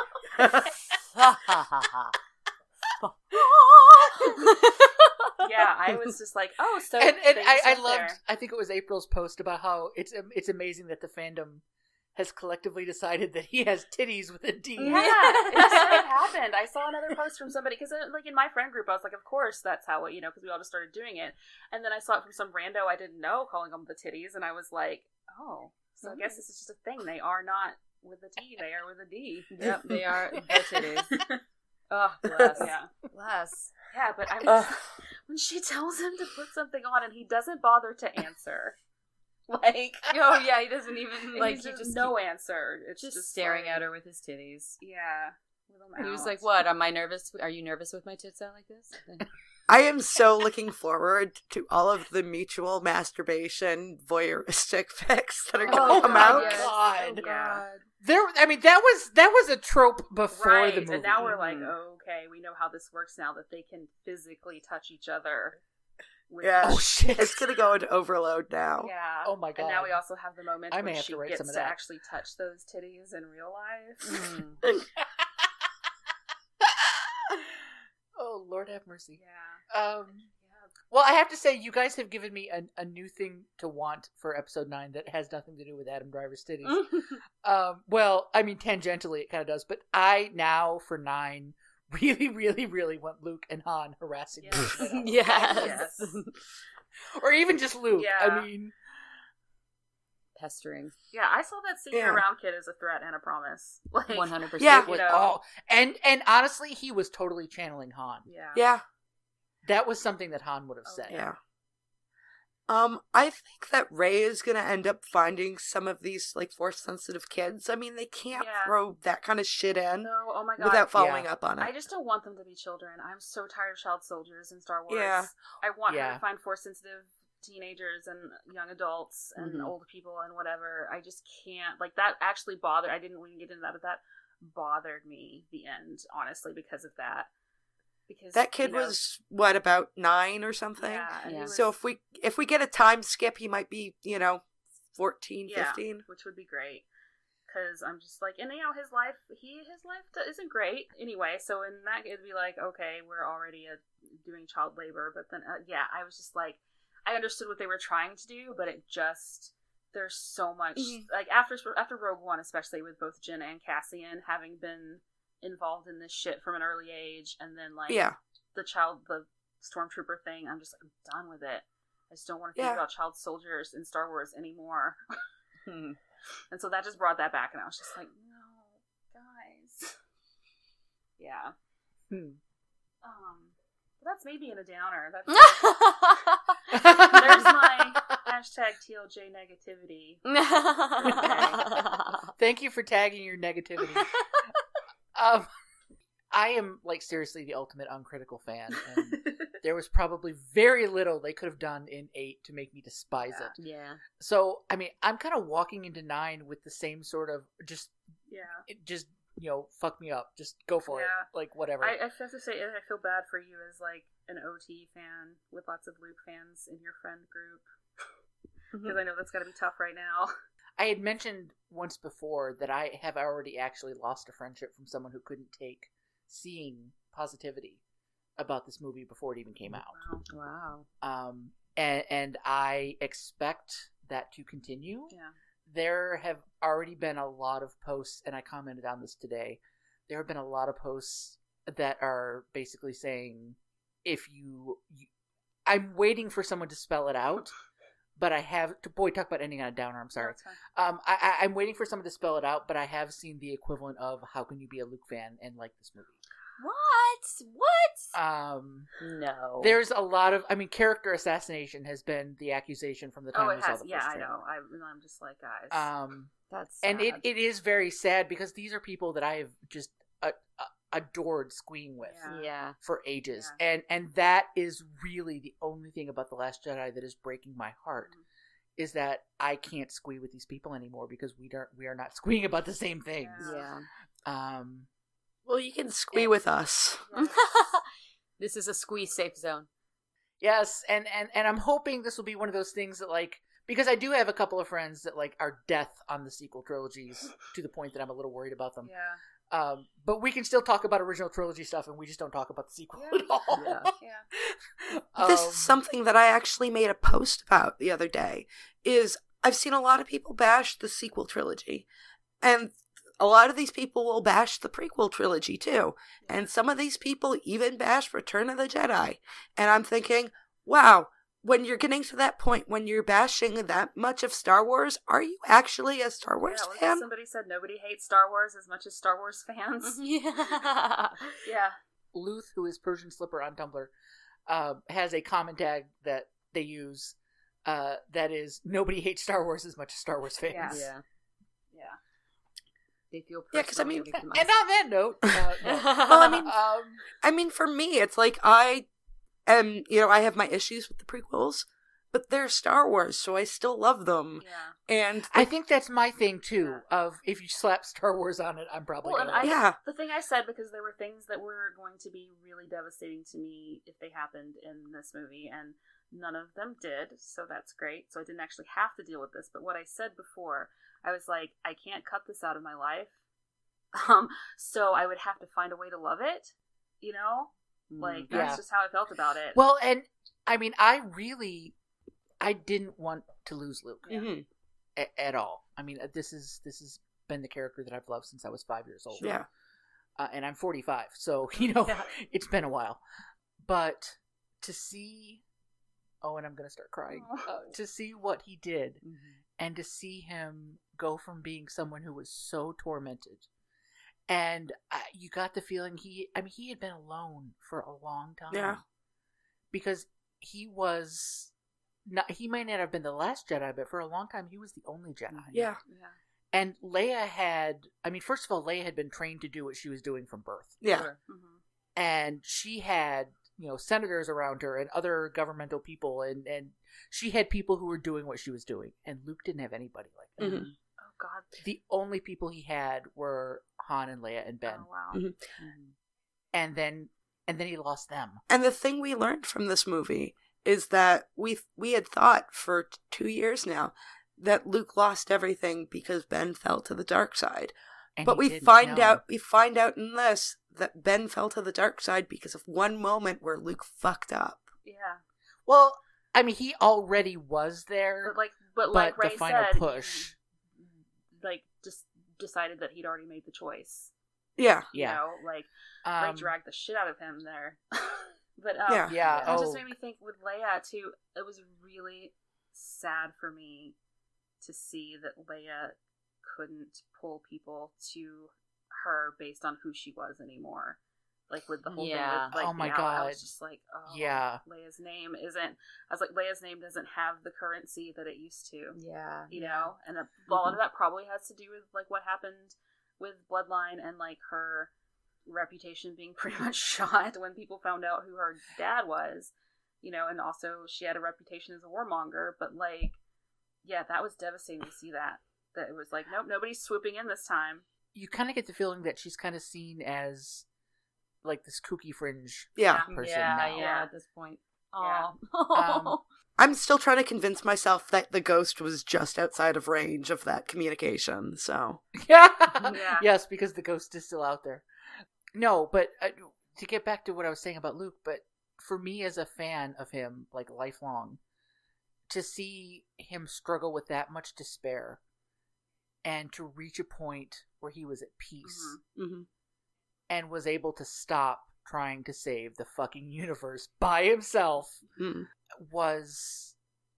Yeah, I was just like, oh, so and they I sat loved. there. I think it was April's post about how it's amazing that the fandom has collectively decided that he has titties with a D. Yeah, it happened. happened. I saw another post from somebody, because like in my friend group, I was like, of course that's how it, because we all just started doing it. And then I saw it from some rando I didn't know calling them the titties, and I was like, oh, so I guess this is just a thing. They are not with a T, they are with a D. Yep, they are the titties. Oh, bless. Yeah. Bless. Yeah, but I was, when she tells him to put something on and he doesn't bother to answer. Like, Oh, yeah, he doesn't even, like, he's he just just no answer. It's just just staring like, at her with his titties. Yeah. With them And he was out. like, what, am I nervous? Are you nervous with my tits out like this? I am so looking forward to all of the mutual masturbation voyeuristic pics that are going to come out. yes. God. Oh, God. That was a trope before right, the movie. and now we're like, Mhm. okay, we know how this works now, that they can physically touch each other. With Yeah. Oh shit! It's going to go into overload now. Yeah. Oh my God. And now we also have the moment I may where have she to write gets some of to that. actually touch those titties in real life. Mm. Oh Lord have mercy. Yeah. Well, I have to say, you guys have given me a new thing to want for episode 9 that has nothing to do with Adam Driver's titties. Well, I mean, tangentially it kind of does, but I now, for 9, really, really, really want Luke and Han harassing Yes. the shit out of them. Yes. Or even just Luke. Yeah. I mean, Pestering. Yeah, I saw that singing Yeah. around kid as a threat and a promise. Like, 100%. Yeah. you with know. all, and honestly, he was totally channeling Han. Yeah. Yeah. That was something that Han would have Oh, said. Yeah. I think that Ray is going to end up finding some of these, like, force-sensitive kids. I mean, they can't Yeah. throw that kind of shit in No, oh my god. without following Yeah. up on it. I just don't want them to be children. I'm so tired of child soldiers in Star Wars. Yeah. I want her Yeah. to find force sensitive teenagers and young adults and Mhm. old people and whatever. I just can't. Like, that actually bothered. I didn't want to get into that, but that bothered me, the end, honestly, because of that. Because That kid you know, was, what, about 9 or something? yeah, and he Yeah. was- So if we get a time skip, he might be, 14, yeah, 15. which would be great. Because I'm just like, and his life isn't great anyway. So in that, it'd be like, okay, we're already doing child labor. But then, I was just like, I understood what they were trying to do, but it just, there's so much, Mhm. like after Rogue One, especially with both Jyn and Cassian having been involved in this shit from an early age, and then like Yeah. the stormtrooper thing, I'm just like, I'm done with it. I just don't want to think Yeah. about child soldiers in Star Wars anymore. Hmm. And so that just brought that back, and I was just like, no, guys. Yeah. But that's maybe in a downer. That's there's my hashtag TLJ negativity. Thank you for tagging your negativity. I am, like, seriously the ultimate uncritical fan, and there was probably very little they could have done in 8 to make me despise Yeah. it. Yeah. So, I mean, I'm kind of walking into 9 with the same sort of just, fuck me up, just go for it, Yeah. like, whatever. I have to say, I feel bad for you as like an OT fan with lots of Luke fans in your friend group, because I know that's got to be tough right now. I had mentioned once before that I have already actually lost a friendship from someone who couldn't take seeing positivity about this movie before it even came out. Wow. Wow. And I expect that to continue. Yeah. There have already been a lot of posts, and I commented on this today. There have been a lot of posts that are basically saying, I'm waiting for someone to spell it out, but I have to, talk about ending on a downer, I'm sorry. That's fine. I'm waiting for someone to spell it out, but I have seen the equivalent of how can you be a Luke fan and like this movie. What? No. There's a lot of, character assassination has been the accusation from the time Oh, we it saw has. the Yeah, first I trailer. know. I'm just like, guys. That's And sad. it is very sad because these are people that I have just adored squeeing with Yeah. Yeah. for ages, and that is really the only thing about The Last Jedi that is breaking my heart. Mhm. Is that I can't squee with these people anymore because we are not squeeing about the same things. Yeah. Well, you can squee with us. This is a squeeze safe zone. Yes, and I'm hoping this will be one of those things that, like, because I do have a couple of friends that, like, are death on the sequel trilogies to the point that I'm a little worried about them. Yeah. But we can still talk about original trilogy stuff, and we just don't talk about the sequel Yeah. at all. Yeah. Yeah. This is something that I actually made a post about the other day, is I've seen a lot of people bash the sequel trilogy. And a lot of these people will bash the prequel trilogy too. And some of these people even bash Return of the Jedi. And I'm thinking, wow, when you're getting to that point, when you're bashing that much of Star Wars, are you actually a Star Wars fan? Somebody said nobody hates Star Wars as much as Star Wars fans. Yeah. Yeah. Luth, who is Persian Slipper on Tumblr, has a comment tag that they use that is, nobody hates Star Wars as much as Star Wars fans. Yeah. Yeah. Yeah. They feel Yeah, 'cause I mean, personally And on that note, Well, I mean, for me, it's like I am, I have my issues with the prequels, but they're Star Wars, so I still love them. Yeah. And I think that's my thing too. Of if you slap Star Wars on it, I'm probably Well, gonna. and Yeah. the thing I said, because there were things that were going to be really devastating to me if they happened in this movie, and none of them did, so that's great. So I didn't actually have to deal with this. But what I said before, I was like, I can't cut this out of my life. So I would have to find a way to love it, Like, that's Yeah. just how I felt about it. Well, and I mean, I didn't want to lose Luke Mhm. at all. I mean, this has been the character that I've loved since I was 5 years old. Yeah. And I'm 45, so Yeah. it's been a while. But to see, and I'm gonna start crying. To see what he did, and to see him go from being someone who was so tormented, and you got the feeling he had been alone for a long time. Yeah. Because he was not. He might not have been the last Jedi, but for a long time he was the only Jedi. Yeah. Yeah. And Leia had. I mean, first of all, Leia had been trained to do what she was doing from birth. Yeah. Sure. Mm-hmm. And she had, senators around her and other governmental people, and she had people who were doing what she was doing. And Luke didn't have anybody like that. Mhm. Oh, God. The only people he had were Han and Leia and Ben. Oh, wow. Mhm. And then he lost them. And the thing we learned from this movie is that we had thought for 2 years now that Luke lost everything because Ben fell to the dark side. And But he we didn't find know. out in this that Ben fell to the dark side because of one moment where Luke fucked up. Yeah. Well, I mean, he already was there. But like the Ray final said, push. he, just decided that he'd already made the choice. Yeah. Yeah. Ray Um, dragged the shit out of him there. But Yeah. Yeah. it just made me think with Leia too. It was really sad for me to see that Leia couldn't pull people to her based on who she was anymore. Like with the whole Yeah. thing with Oh my I God. was just like, Yeah. Leia's name doesn't have the currency that it used to. Yeah. You know, and a lot of that probably has to do with like what happened with Bloodline and like her reputation being pretty much shot when people found out who her dad was, and also she had a reputation as a warmonger, but like, yeah, that was devastating to see that it was like, nope, nobody's swooping in this time. You kind of get the feeling that she's kind of seen as like this kooky fringe Yeah. person Yeah, now. yeah, at this point. Yeah. Oh. I'm still trying to convince myself that the ghost was just outside of range of that communication, so. Yeah. Yeah. Yes, because the ghost is still out there. No, but to get back to what I was saying about Luke, but for me as a fan of him, like lifelong, to see him struggle with that much despair and to reach a point where he was at peace Mhm. and was able to stop trying to save the fucking universe by himself Mm. was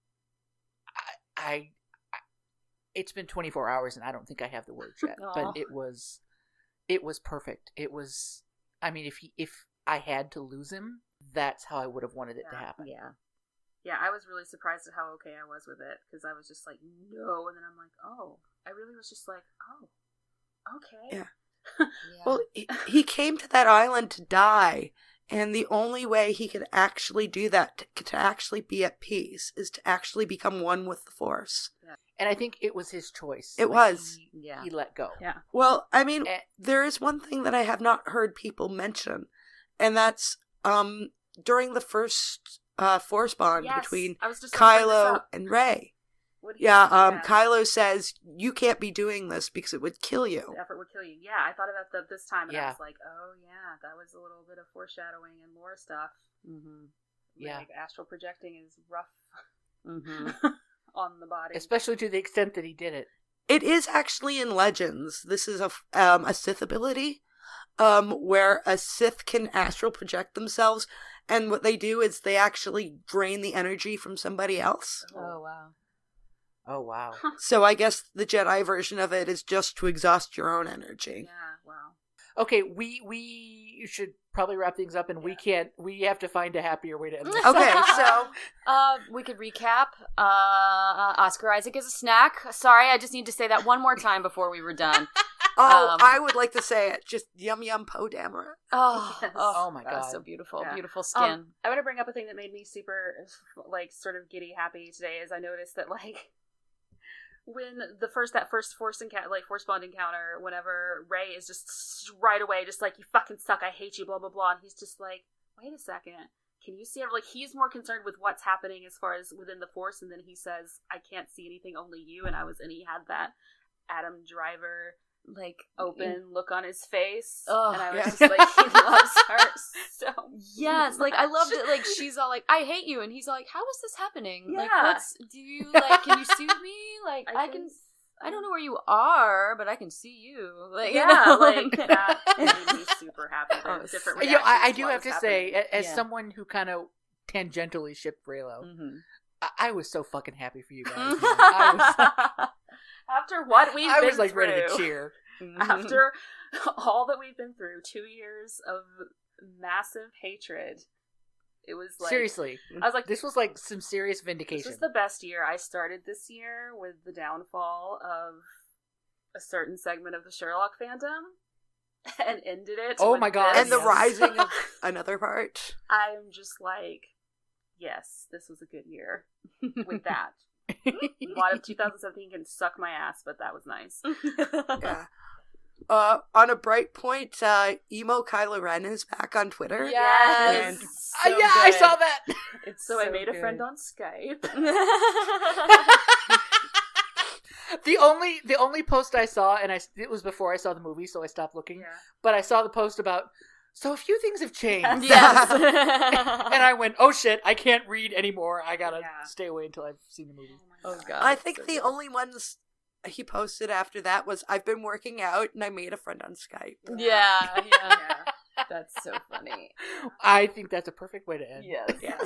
I it's been 24 hours and I don't think I have the words yet, Aw. but it was perfect. It was, I mean, if I had to lose him, that's how I would have wanted it to Yeah. happen. Yeah. Yeah, I was really surprised at how okay I was with it, because I was just like, no, and then I'm like, oh, I really was just like, oh, okay. Yeah. Yeah. Well, he came to that island to die, and the only way he could actually do that, to actually be at peace, is to actually become one with the Force. And I think it was his choice. It was. Yeah. He let go. Yeah. Well, I mean, Eh. there is one thing that I have not heard people mention, and that's during the first Force bond Yes, between I was just gonna bring this Kylo up. and Rey. What do you Yeah, think? Kylo says, you can't be doing this because it would kill you. The effort would kill you. Yeah, I thought about that this time, and I Yeah. was like, oh yeah, that was a little bit of foreshadowing and lore stuff. Mm-hmm. Yeah. Like, astral projecting is rough Mm-hmm. on the body. Especially to the extent that he did it. It is actually in Legends. This is a Sith ability, where a Sith can astral project themselves, and what they do is they actually drain the energy from somebody else. Oh, wow. Oh, wow. So I guess the Jedi version of it is just to exhaust your own energy. Yeah, wow. Okay, we should probably wrap things up, and we have to find a happier way to end this. Okay, so We could recap. Oscar Isaac is a snack. Sorry, I just need to say that one more time before we were done. I would like to say it. Just yum yum Poe Dameron. Yes. Oh my God. so beautiful. Yeah. Beautiful skin. I want to bring up a thing that made me super, like, sort of giddy happy today, is I noticed that, like, when that first force bond encounter, whenever Rey is just right away just like, you fucking suck, I hate you, blah blah blah, and he's just like, wait a second, can you see it? Like, he's more concerned with what's happening as far as within the Force, and then he says, I can't see anything, only you. And he had that Adam Driver like open look on his face, Ugh. and I was Yeah. just like, he loves her so yes, like I much. loved it. Like she's all like, I hate you, and he's all like, how is this happening? Like, Yeah. do you like? Can you see me? Like I don't know where you are, but I can see you. Like, Yeah, you know, like that made me super happy. There's different You know, I reactions do to what have to was say, happening. as Yeah. someone who kind of tangentially shipped Reylo, Mhm. I was so fucking happy for you guys. man. I After what we've was been like through, ready to cheer. after all that we've been through, 2 years of massive hatred, it was like, Seriously, I was like, this was like some serious this vindication. was the best year. I started this year with the downfall of a certain segment of the Sherlock fandom, and ended it. Oh with my God, this. And the yes. rising of another part. I'm just like, yes, this was a good year with that. A lot of 2017 can suck my ass, but that was nice. Yeah. On a bright point, emo Kylo Ren is back on Twitter. Yes. And- Yeah, I saw that. It's So I made a friend good. on Skype. The only post I saw, and it was before I saw the movie, so I stopped looking. But I saw the post about, so a few things have changed. Yes. And I went, oh shit, I can't read anymore. I gotta Yeah. stay away until I've seen the movie. Oh god. I think so the good. only ones he posted after that was, I've been working out and I made a friend on Skype. Yeah, yeah. Yeah. That's so funny. I think that's a perfect way to end. Yes.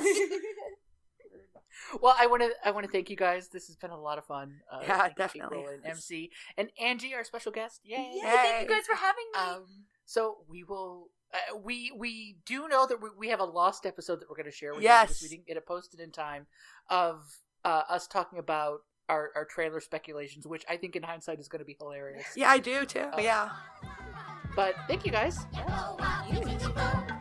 Well, I want to thank you guys. This has been a lot of fun. Yeah, thank you, definitely. April and MC and Angie, our special guest. Yay! Yay, thank you guys for having me. So we will. We do know that we have a lost episode that we're going to share with you Yes. because we didn't get it posted in time, of us talking about our trailer speculations, which I think in hindsight is going to be hilarious. Yeah, I do too. Yeah. But thank you guys. Yeah.